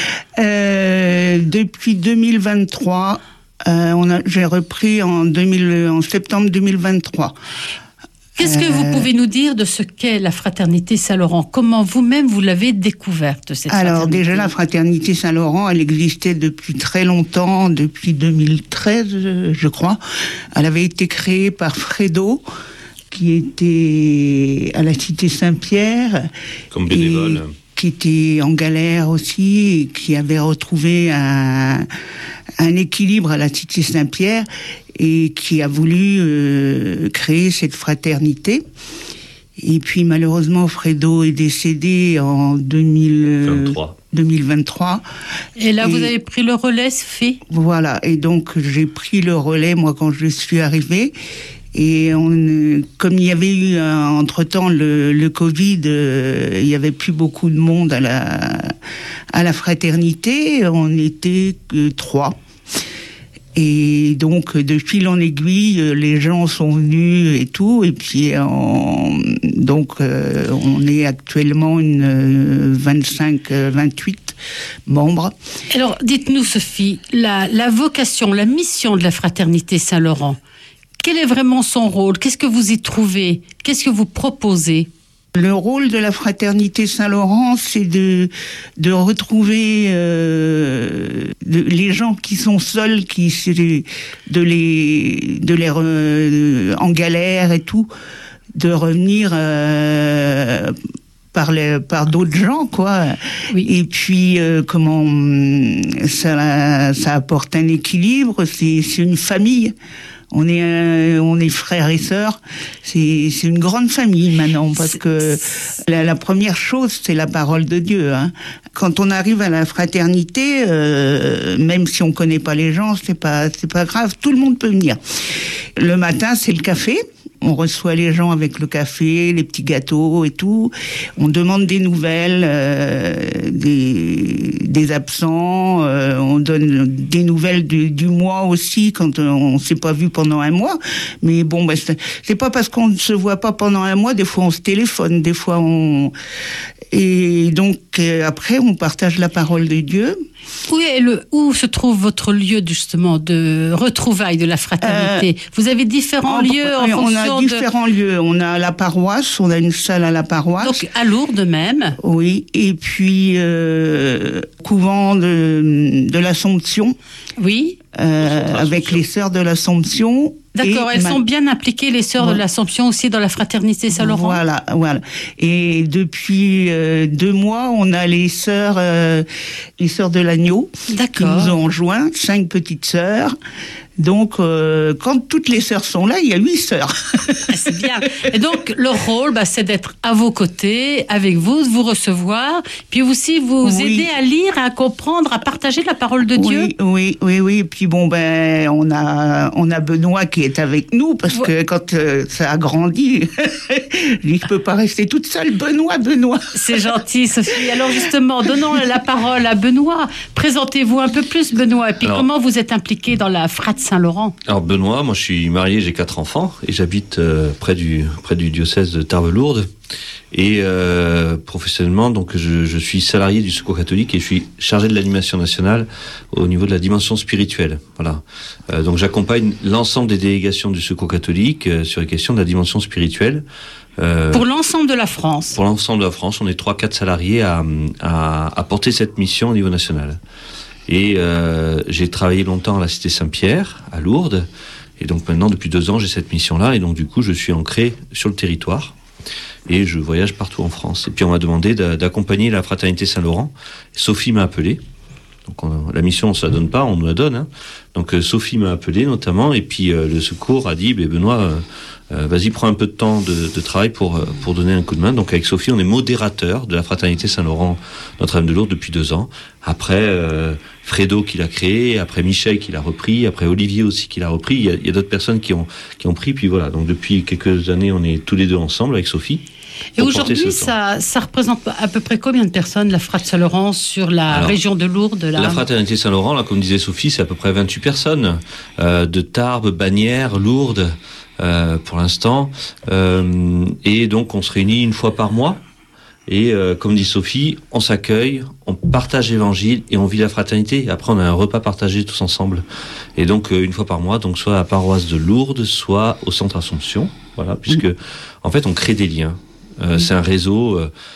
Speaker 13: Depuis 2023, j'ai repris en septembre 2023.
Speaker 12: Qu'est-ce que vous pouvez nous dire de ce qu'est la fraternité Saint-Laurent ? Comment vous-même vous l'avez découverte, cette fraternité ?
Speaker 13: Alors déjà, la fraternité Saint-Laurent, elle existait depuis très longtemps, depuis 2013, je crois. Elle avait été créée par Fredo, qui était à la Cité Saint-Pierre.
Speaker 14: Comme bénévole.
Speaker 13: Qui était en galère aussi, et qui avait retrouvé un équilibre à la Cité Saint-Pierre et qui a voulu créer cette fraternité. Et puis malheureusement, Fredo est décédé en 2023.
Speaker 12: Et là, vous avez pris le relais, Sophie ?
Speaker 13: Voilà, et donc j'ai pris le relais, moi, quand je suis arrivée. Et comme il y avait eu entre-temps le Covid, il n'y avait plus beaucoup de monde à la fraternité, on était 3. Et donc, de fil en aiguille, les gens sont venus et tout. Et puis, on est actuellement une 25-28 membres.
Speaker 12: Alors, dites-nous, Sophie, la vocation, la mission de la fraternité Saint-Laurent, quel est vraiment son rôle ? Qu'est-ce que vous y trouvez ? Qu'est-ce que vous proposez ?
Speaker 13: Le rôle de la fraternité Saint-Laurent, c'est de retrouver les gens qui sont seuls, de les en galère et tout, de revenir par d'autres gens, quoi.
Speaker 12: Oui.
Speaker 13: Et puis ça apporte un équilibre. C'est une famille. On est frères et sœurs. C'est une grande famille maintenant, parce que la première chose, c'est la parole de Dieu. Hein. Quand on arrive à la fraternité, même si on connaît pas les gens, c'est pas grave. Tout le monde peut venir. Le matin, c'est le café. On reçoit les gens avec le café, les petits gâteaux et tout. On demande des nouvelles des absents. On donne des nouvelles du mois aussi quand on s'est pas vu pendant un mois. Mais bon, c'est pas parce qu'on ne se voit pas pendant un mois. Des fois, on se téléphone. Des fois, et donc après, on partage la parole de Dieu.
Speaker 12: Où se trouve votre lieu justement de retrouvailles de la fraternité? Vous avez différents lieux en fonction
Speaker 13: On a différents lieux. On a la paroisse, on a une salle à la paroisse.
Speaker 12: Donc à Lourdes même.
Speaker 13: Oui, et puis couvent de l'Assomption.
Speaker 12: Oui.
Speaker 13: Avec les sœurs de l'Assomption.
Speaker 12: D'accord, elles sont bien impliquées, les sœurs de l'Assomption aussi dans la fraternité Saint-Laurent.
Speaker 13: Voilà. Et depuis 2 mois, on a les sœurs de l'Agneau qui nous ont rejoint, 5 petites sœurs. Donc, quand toutes les sœurs sont là, il y a 8 sœurs.
Speaker 12: C'est bien. Et donc, leur rôle, c'est d'être à vos côtés, avec vous, de vous recevoir, puis aussi vous aider à lire, à comprendre, à partager la parole de Dieu.
Speaker 13: Oui. Et puis bon, on a Benoît qui est avec nous, parce que quand ça a grandi, je peux pas rester toute seule. Benoît.
Speaker 12: C'est gentil, Sophie. Alors justement, donnons la parole à Benoît. Présentez-vous un peu plus, Benoît, et puis comment vous êtes impliqué dans la frate Saint-Laurent.
Speaker 14: Alors Benoît, moi je suis marié, j'ai 4 enfants et j'habite près du diocèse de Tarbes-Lourdes et professionnellement donc je suis salarié du Secours catholique et je suis chargé de l'animation nationale au niveau de la dimension spirituelle. Voilà. Donc j'accompagne l'ensemble des délégations du Secours catholique sur les questions de la dimension spirituelle.
Speaker 12: Pour l'ensemble de la France.
Speaker 14: Pour l'ensemble de la France, on est 3-4 salariés à porter cette mission au niveau national. Et j'ai travaillé longtemps à la Cité Saint-Pierre, à Lourdes. Et donc maintenant, depuis 2 ans, j'ai cette mission-là. Et donc du coup, je suis ancré sur le territoire. Et je voyage partout en France. Et puis on m'a demandé d'accompagner la Fraternité Saint-Laurent. Sophie m'a appelé. Donc la mission, on ne se la donne pas, on nous la donne. Hein. Donc Sophie m'a appelé notamment. Et puis le Secours a dit, Benoît, vas-y, prends un peu de temps de travail pour donner un coup de main. Donc avec Sophie, on est modérateur de la Fraternité Saint-Laurent Notre-Dame de Lourdes depuis 2 ans. Après Fredo qui l'a créé, après Michel qui l'a repris, après Olivier aussi qui l'a repris. Il y a d'autres personnes qui ont pris. Puis voilà, donc depuis quelques années, on est tous les 2 ensemble avec Sophie.
Speaker 12: Et aujourd'hui, ça représente à peu près combien de personnes, la Frate Saint-Laurent, sur la région de Lourdes?
Speaker 14: La Fraternité Saint-Laurent, là, comme disait Sophie, c'est à peu près 28 personnes, de Tarbes, Bagnères, Lourdes, pour l'instant. Et donc, on se réunit 1 fois par mois. Et comme dit Sophie, on s'accueille, on partage l'évangile et on vit la fraternité. Après, on a un repas partagé tous ensemble. Et donc, 1 fois par mois, donc soit à la paroisse de Lourdes, soit au centre Assomption. Voilà, puisque, en fait, on crée des liens. C'est un réseau,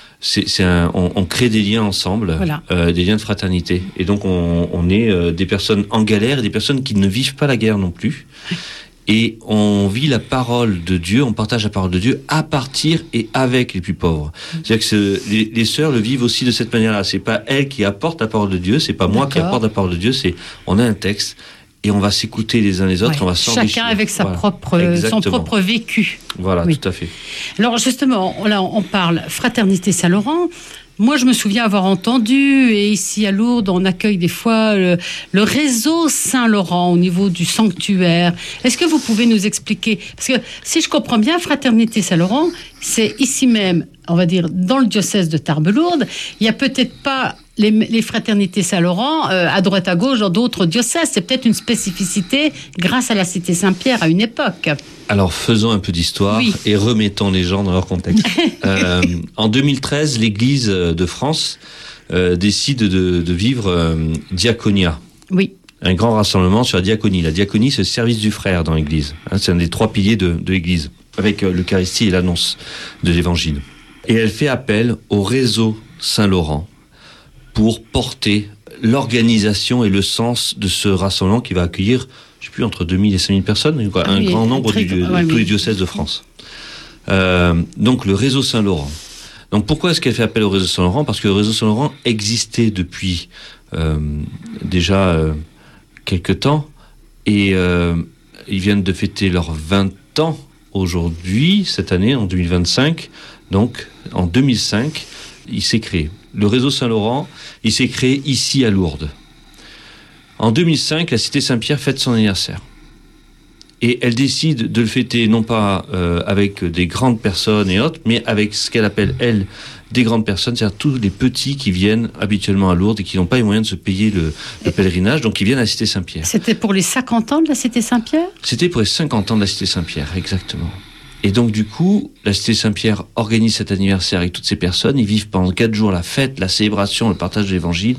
Speaker 14: on crée des liens ensemble, voilà. Des liens de fraternité. Et donc on est des personnes en galère et des personnes qui ne vivent pas la guerre non plus. Et on vit la parole de Dieu, on partage la parole de Dieu à partir et avec les plus pauvres. C'est-à-dire que les sœurs le vivent aussi de cette manière-là. C'est pas elles qui apportent la parole de Dieu, c'est pas moi qui apporte la parole de Dieu, on a un texte. Et on va s'écouter les uns les autres, on va s'enrichir.
Speaker 12: Chacun avec son propre vécu.
Speaker 14: Voilà, oui. Tout à fait.
Speaker 12: Alors justement, là, on parle Fraternité Saint-Laurent. Moi, je me souviens avoir entendu, et ici à Lourdes, on accueille des fois le réseau Saint-Laurent au niveau du sanctuaire. Est-ce que vous pouvez nous expliquer? Parce que si je comprends bien, Fraternité Saint-Laurent, c'est ici même, on va dire, dans le diocèse de Tarbes-Lourdes. Il n'y a peut-être pas les fraternités Saint-Laurent à droite à gauche dans d'autres diocèses. C'est peut-être une spécificité grâce à la Cité Saint-Pierre à une époque.
Speaker 14: Alors faisons un peu d'histoire et remettons les gens dans leur contexte. En 2013, l'Église de France décide de vivre Diaconia.
Speaker 12: Oui.
Speaker 14: Un grand rassemblement sur la diaconie. La diaconie, c'est le service du frère dans l'Église. C'est un des 3 piliers de l'Église, avec l'Eucharistie et l'annonce de l'Évangile. Et elle fait appel au réseau Saint-Laurent pour porter l'organisation et le sens de ce rassemblement qui va accueillir, je ne sais plus, entre 2000 et 5000 personnes, un grand nombre de tous les diocèses de France. Donc le réseau Saint-Laurent. Donc pourquoi est-ce qu'elle fait appel au réseau Saint-Laurent? Parce que le réseau Saint-Laurent existait depuis déjà quelque temps, et ils viennent de fêter leurs 20 ans aujourd'hui, cette année, en 2025. Donc en 2005, il s'est créé. Le réseau Saint-Laurent, il s'est créé ici à Lourdes. En 2005, la Cité Saint-Pierre fête son anniversaire. Et elle décide de le fêter non pas avec des grandes personnes et autres, mais avec ce qu'elle appelle, elle, des grandes personnes, c'est-à-dire tous les petits qui viennent habituellement à Lourdes et qui n'ont pas les moyens de se payer le pèlerinage, donc qui viennent à la Cité Saint-Pierre.
Speaker 12: C'était pour les 50 ans de la Cité Saint-Pierre ?
Speaker 14: C'était pour les 50 ans de la Cité Saint-Pierre, exactement. Et donc du coup, la Cité Saint-Pierre organise cet anniversaire avec toutes ces personnes, ils vivent pendant 4 jours la fête, la célébration, le partage de l'évangile.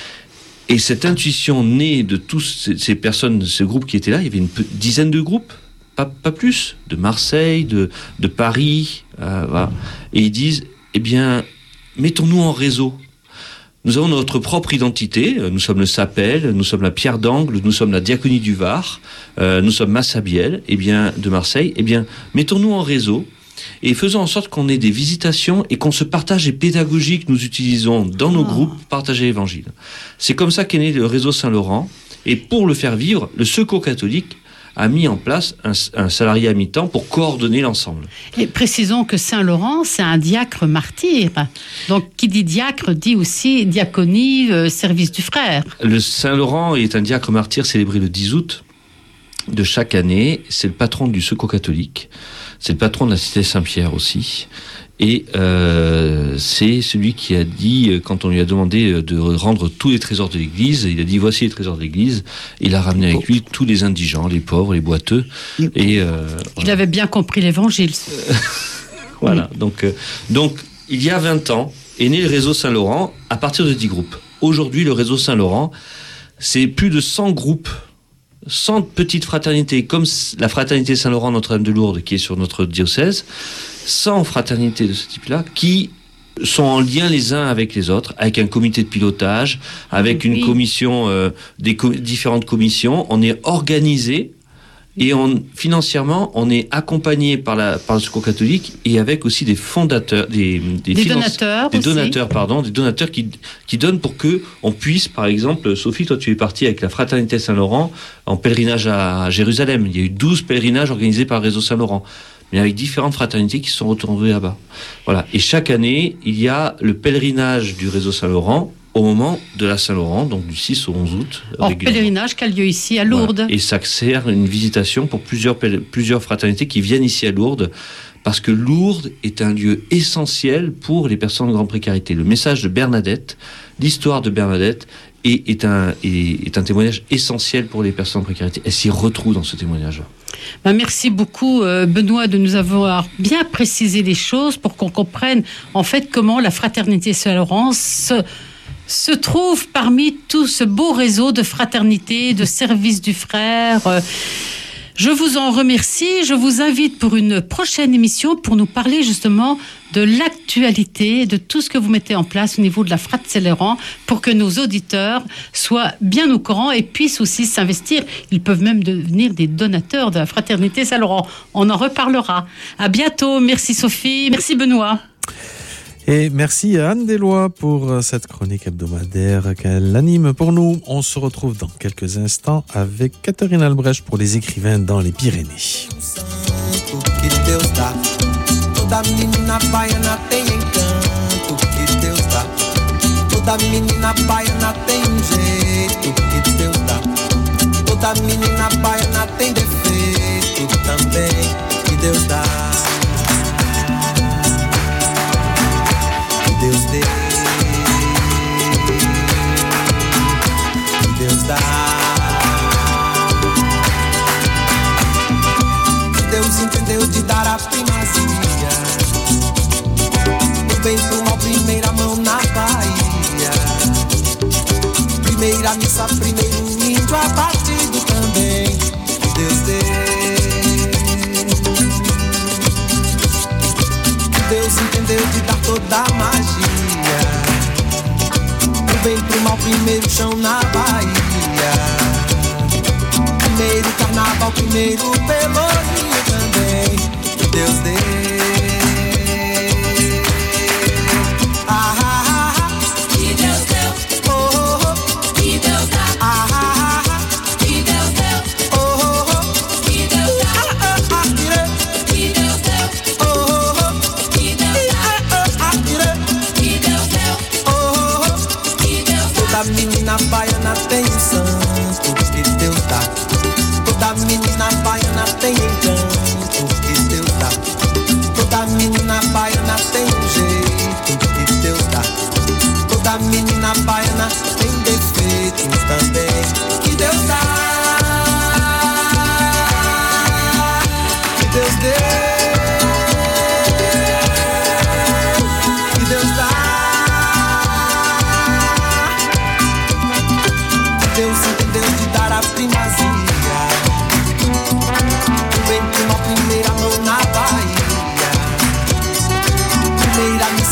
Speaker 14: Et cette intuition née de tous ces personnes, de ce groupe qui étaient là, il y avait une dizaine de groupes, pas plus, de Marseille, de Paris, voilà. Et ils disent, eh bien, mettons-nous en réseau. Nous avons notre propre identité, nous sommes le Sapel, nous sommes la Pierre d'Angle, nous sommes la Diaconie du Var, nous sommes Massabielle, eh bien, de Marseille, eh bien, mettons-nous en réseau. Et faisons en sorte qu'on ait des visitations et qu'on se partage les pédagogies que nous utilisons dans nos groupes pour partager l'évangile. C'est comme ça qu'est né le réseau Saint-Laurent. Et pour le faire vivre, le Secours catholique a mis en place un salarié à mi-temps pour coordonner l'ensemble.
Speaker 12: Et précisons que Saint-Laurent, c'est un diacre martyr. Donc, qui dit diacre dit aussi diaconie, service du frère. Le
Speaker 14: Saint-Laurent est un diacre martyr célébré le 10 août de chaque année. C'est le patron du Secours catholique. C'est le patron de la Cité Saint-Pierre aussi. Et c'est celui qui a dit, quand on lui a demandé de rendre tous les trésors de l'Église, il a dit voici les trésors de l'Église. Il a ramené avec lui tous les indigents, les pauvres, les boiteux. Et
Speaker 12: il avait bien compris l'Évangile.
Speaker 14: Voilà. Donc il y a 20 ans est né le réseau Saint-Laurent à partir de 10 groupes. Aujourd'hui, le réseau Saint-Laurent, c'est plus de 100 groupes. 100 petites fraternités, comme la fraternité Saint-Laurent Notre-Dame de Lourdes qui est sur notre diocèse, 100 fraternités de ce type-là qui sont en lien les uns avec les autres, avec un comité de pilotage, avec une commission, différentes commissions. On est organisé et financièrement, on est accompagné par le Secours catholique et avec aussi des fondateurs, des donateurs qui donnent pour que on puisse, par exemple, Sophie, toi tu es partie avec la fraternité Saint-Laurent en pèlerinage à Jérusalem. Il y a eu 12 pèlerinages organisés par le réseau Saint-Laurent, mais avec différentes fraternités qui se sont retrouvées là-bas. Voilà. Et chaque année, il y a le pèlerinage du réseau Saint-Laurent au moment de la Saint-Laurent, donc du 6 au 11 août.
Speaker 12: Pèlerinage qui a lieu ici à Lourdes.
Speaker 14: Voilà. Et ça sert une visitation pour plusieurs fraternités qui viennent ici à Lourdes, parce que Lourdes est un lieu essentiel pour les personnes de grande précarité. Le message de Bernadette, l'histoire de Bernadette, est un témoignage essentiel pour les personnes en précarité. Elles s'y retrouvent dans ce témoignage.
Speaker 12: Merci beaucoup Benoît de nous avoir bien précisé les choses pour qu'on comprenne en fait comment la fraternité Saint-Laurent se trouve parmi tout ce beau réseau de fraternité, de service du frère. Je vous en remercie. Je vous invite pour une prochaine émission pour nous parler justement de l'actualité, de tout ce que vous mettez en place au niveau de la Frat Saint-Laurent pour que nos auditeurs soient bien au courant et puissent aussi s'investir. Ils peuvent même devenir des donateurs de la fraternité Saint-Laurent. On en reparlera. À bientôt. Merci Sophie. Merci Benoît.
Speaker 3: Et merci à Anne Deslois pour cette chronique hebdomadaire qu'elle anime pour nous. On se retrouve dans quelques instants avec Catherine Albrecht pour les écrivains dans les Pyrénées.
Speaker 15: Toda menina baiana tem encanto que Deus dá. Toda menina baiana tem jeito que Deus dá. Toda menina baiana tem defeito também que Deus dá. Que Deus dê. Que Deus dá. Que Deus entendeu de dar a primazia. Bem pro mal, primeira mão na Bahia. Primeira missa, primeiro índio abatido também. Deus dê. Deus entendeu de dar toda a magia. Do bem pro mal, primeiro chão na Bahia. Primeiro carnaval, primeiro pelourinho também. Deus dê. Baiana tem um santo que Deus dá. Toda menina baiana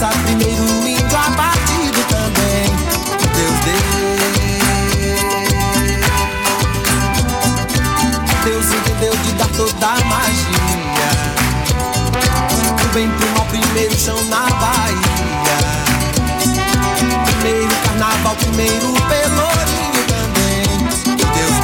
Speaker 15: Terça, primeiro índio abatido também. Deus Deus entendeu de dar toda a magia. Do bem pro mal, primeiro chão na Bahia. Primeiro carnaval, primeiro pelourinho também. Deus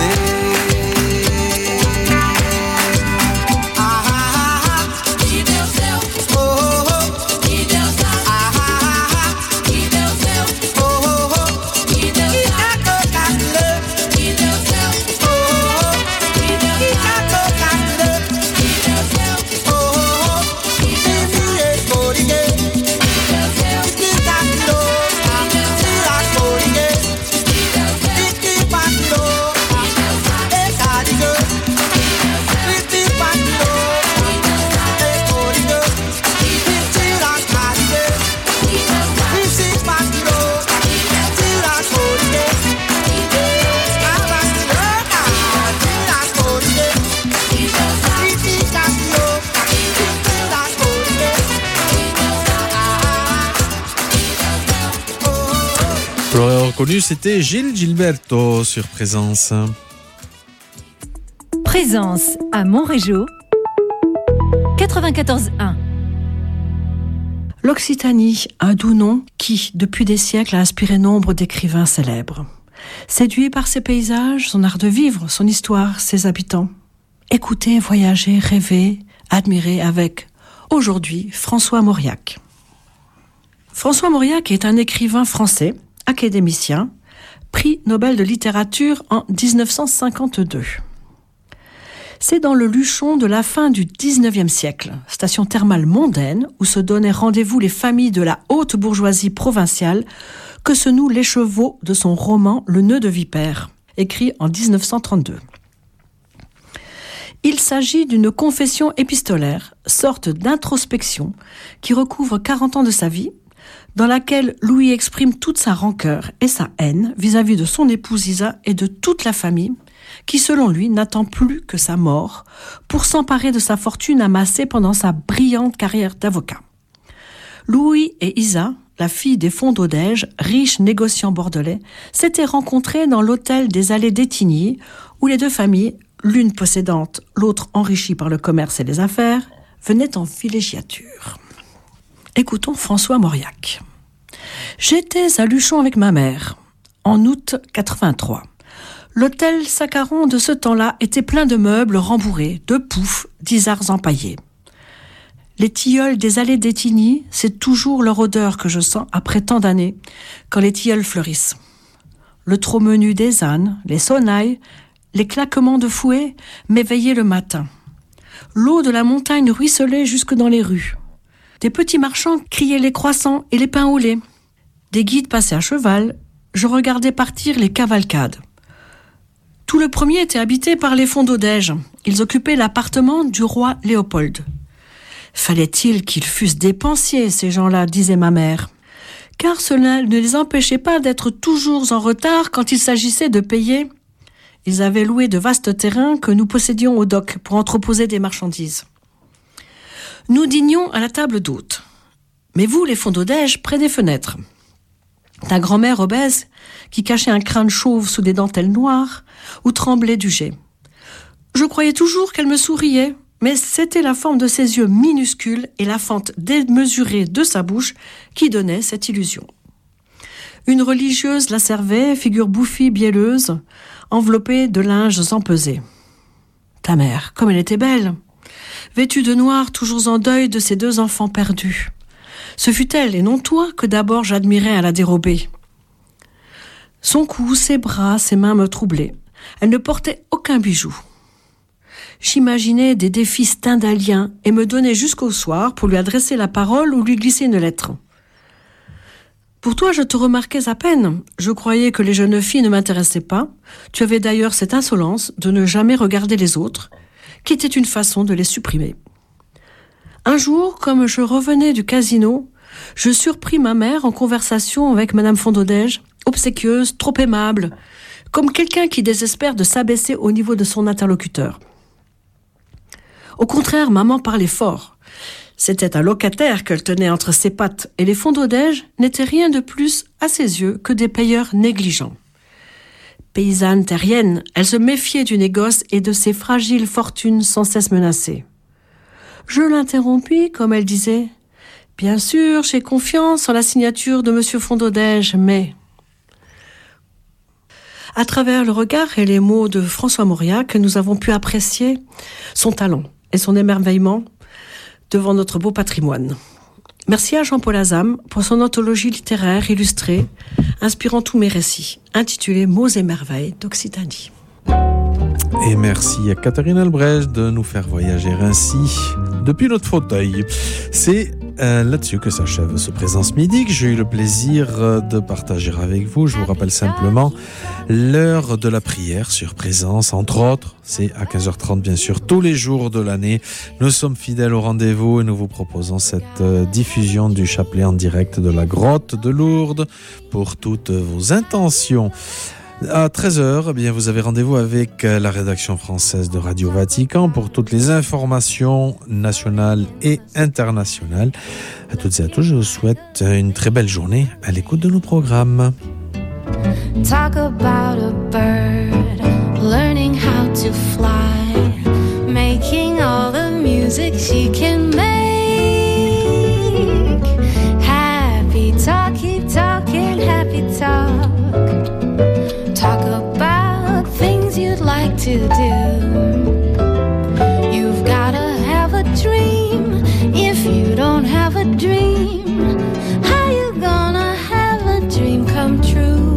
Speaker 3: Vous l'aurez reconnu, c'était Gilles Gilberto sur Présence.
Speaker 11: Présence à Montrégeau 94.1.
Speaker 16: L'Occitanie, un doux nom qui, depuis des siècles, a inspiré nombre d'écrivains célèbres. Séduit par ses paysages, son art de vivre, son histoire, ses habitants. Écoutez, voyager, rêver, admirer avec, aujourd'hui, François Mauriac. François Mauriac est un écrivain français, académicien, prix Nobel de littérature en 1952. C'est dans le Luchon de la fin du 19e siècle, station thermale mondaine, où se donnaient rendez-vous les familles de la haute bourgeoisie provinciale, que se noue l'écheveau de son roman Le nœud de vipère, écrit en 1932. Il s'agit d'une confession épistolaire, sorte d'introspection, qui recouvre 40 ans de sa vie, dans laquelle Louis exprime toute sa rancœur et sa haine vis-à-vis de son épouse Isa et de toute la famille, qui selon lui n'attend plus que sa mort pour s'emparer de sa fortune amassée pendant sa brillante carrière d'avocat. Louis et Isa, la fille des fonds d'Odège, riches négociants bordelais, s'étaient rencontrés dans l'hôtel des Allées d'Étigny, où les deux familles, l'une possédante, l'autre enrichie par le commerce et les affaires, venaient en villégiature. Écoutons François Mauriac. J'étais à Luchon avec ma mère, en août 83. L'hôtel Saccaron de ce temps-là était plein de meubles rembourrés, de poufs, d'isards empaillés. Les tilleuls des Allées d'Étigny, c'est toujours leur odeur que je sens après tant d'années, quand les tilleuls fleurissent. Le trop menu des ânes, les sonnailles, les claquements de fouet m'éveillaient le matin. L'eau de la montagne ruisselait jusque dans les rues. Des petits marchands criaient les croissants et les pains au lait. Des guides passaient à cheval, je regardais partir les cavalcades. Tout le premier était habité par les fonds d'Odège. Ils occupaient l'appartement du roi Léopold. Fallait-il qu'ils fussent dépensiers, ces gens-là, disait ma mère. Car cela ne les empêchait pas d'être toujours en retard quand il s'agissait de payer. Ils avaient loué de vastes terrains que nous possédions au dock pour entreposer des marchandises. Nous dînions à la table d'hôte. Mais vous, les fonds d'Odège, près des fenêtres. Ta grand-mère obèse, qui cachait un crâne chauve sous des dentelles noires, ou tremblait du jet. Je croyais toujours qu'elle me souriait, mais c'était la forme de ses yeux minuscules et la fente démesurée de sa bouche qui donnait cette illusion. Une religieuse la servait, figure bouffie, bielleuse, enveloppée de linges empesés. Ta mère, comme elle était belle, vêtue de noir, toujours en deuil de ses deux enfants perdus. Ce fut elle, et non toi, que d'abord j'admirais à la dérobée. Son cou, ses bras, ses mains me troublaient. Elle ne portait aucun bijou. J'imaginais des défis stendhaliens et me donnais jusqu'au soir pour lui adresser la parole ou lui glisser une lettre. Pour toi, je te remarquais à peine. Je croyais que les jeunes filles ne m'intéressaient pas. Tu avais d'ailleurs cette insolence de ne jamais regarder les autres, qui était une façon de les supprimer. Un jour, comme je revenais du casino, je surpris ma mère en conversation avec Madame Fondodège, obséquieuse, trop aimable, comme quelqu'un qui désespère de s'abaisser au niveau de son interlocuteur. Au contraire, maman parlait fort. C'était un locataire qu'elle tenait entre ses pattes et les fonds d'Odège n'étaient rien de plus à ses yeux que des payeurs négligents. Paysanne terrienne, elle se méfiait du négoce et de ses fragiles fortunes sans cesse menacées. Je l'interrompis, comme elle disait. « Bien sûr, j'ai confiance en la signature de Monsieur Fondodège, mais... » À travers le regard et les mots de François Mauriac, nous avons pu apprécier son talent et son émerveillement devant notre beau patrimoine. Merci à Jean-Paul Azam pour son anthologie littéraire illustrée, inspirant tous mes récits, intitulée Mots et merveilles d'Occitanie.
Speaker 3: Et merci à Catherine Albrecht de nous faire voyager ainsi depuis notre fauteuil. C'est là-dessus que s'achève ce Présence Midi que j'ai eu le plaisir de partager avec vous. Je vous rappelle simplement l'heure de la prière sur Présence, entre autres. C'est à 15h30 bien sûr, tous les jours de l'année. Nous sommes fidèles au rendez-vous et nous vous proposons cette diffusion du chapelet en direct de la grotte de Lourdes pour toutes vos intentions. À 13h, eh bien, vous avez rendez-vous avec la rédaction française de Radio Vatican pour toutes les informations nationales et internationales. À toutes et à tous, je vous souhaite une très belle journée à l'écoute de nos programmes.
Speaker 7: Talk about a bird, learning how to fly, making all the music she can make. Happy talk, keep talking, happy talk. Talk about things you'd like to do. You've gotta have a dream. If you don't have a dream, how you gonna have a dream come true?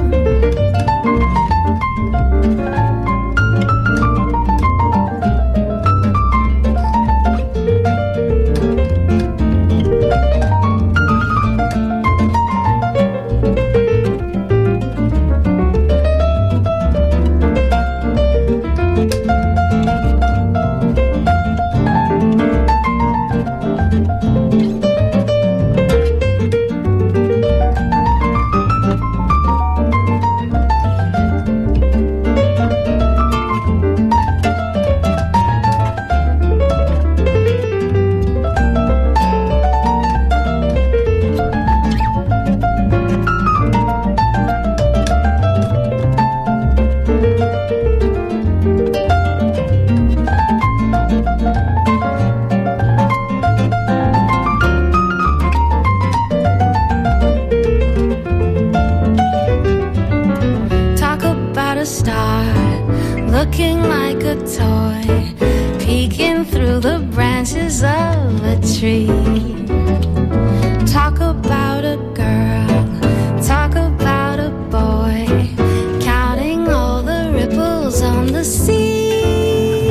Speaker 7: Looking like a toy, peeking through the branches of a tree. Talk about a girl, talk about a boy, counting all the ripples on the sea.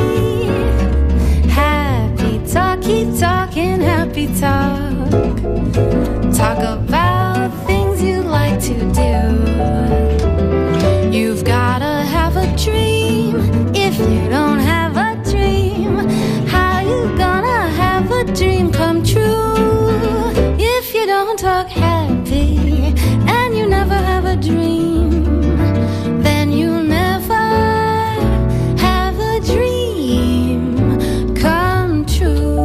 Speaker 7: Happy talk, keep talking, happy talk. Talk about things you like to do. You've gotta have a dream. If you don't have a dream, how you gonna have a dream come true? If you don't talk happy and you never have a dream, then you'll never have a dream come true.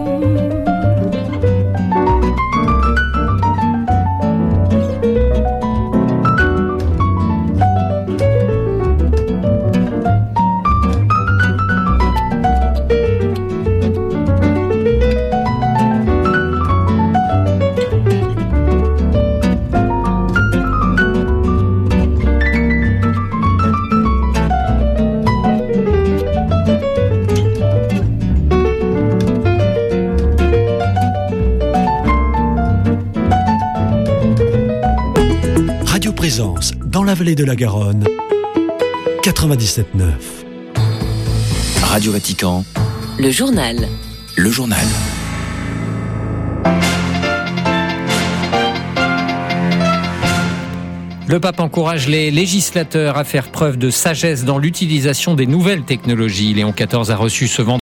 Speaker 2: Présence dans la vallée de la Garonne, 97.9.
Speaker 17: Radio Vatican.
Speaker 18: Le journal.
Speaker 17: Le journal.
Speaker 19: Le pape encourage les législateurs à faire preuve de sagesse dans l'utilisation des nouvelles technologies. Léon XIV a reçu ce vendredi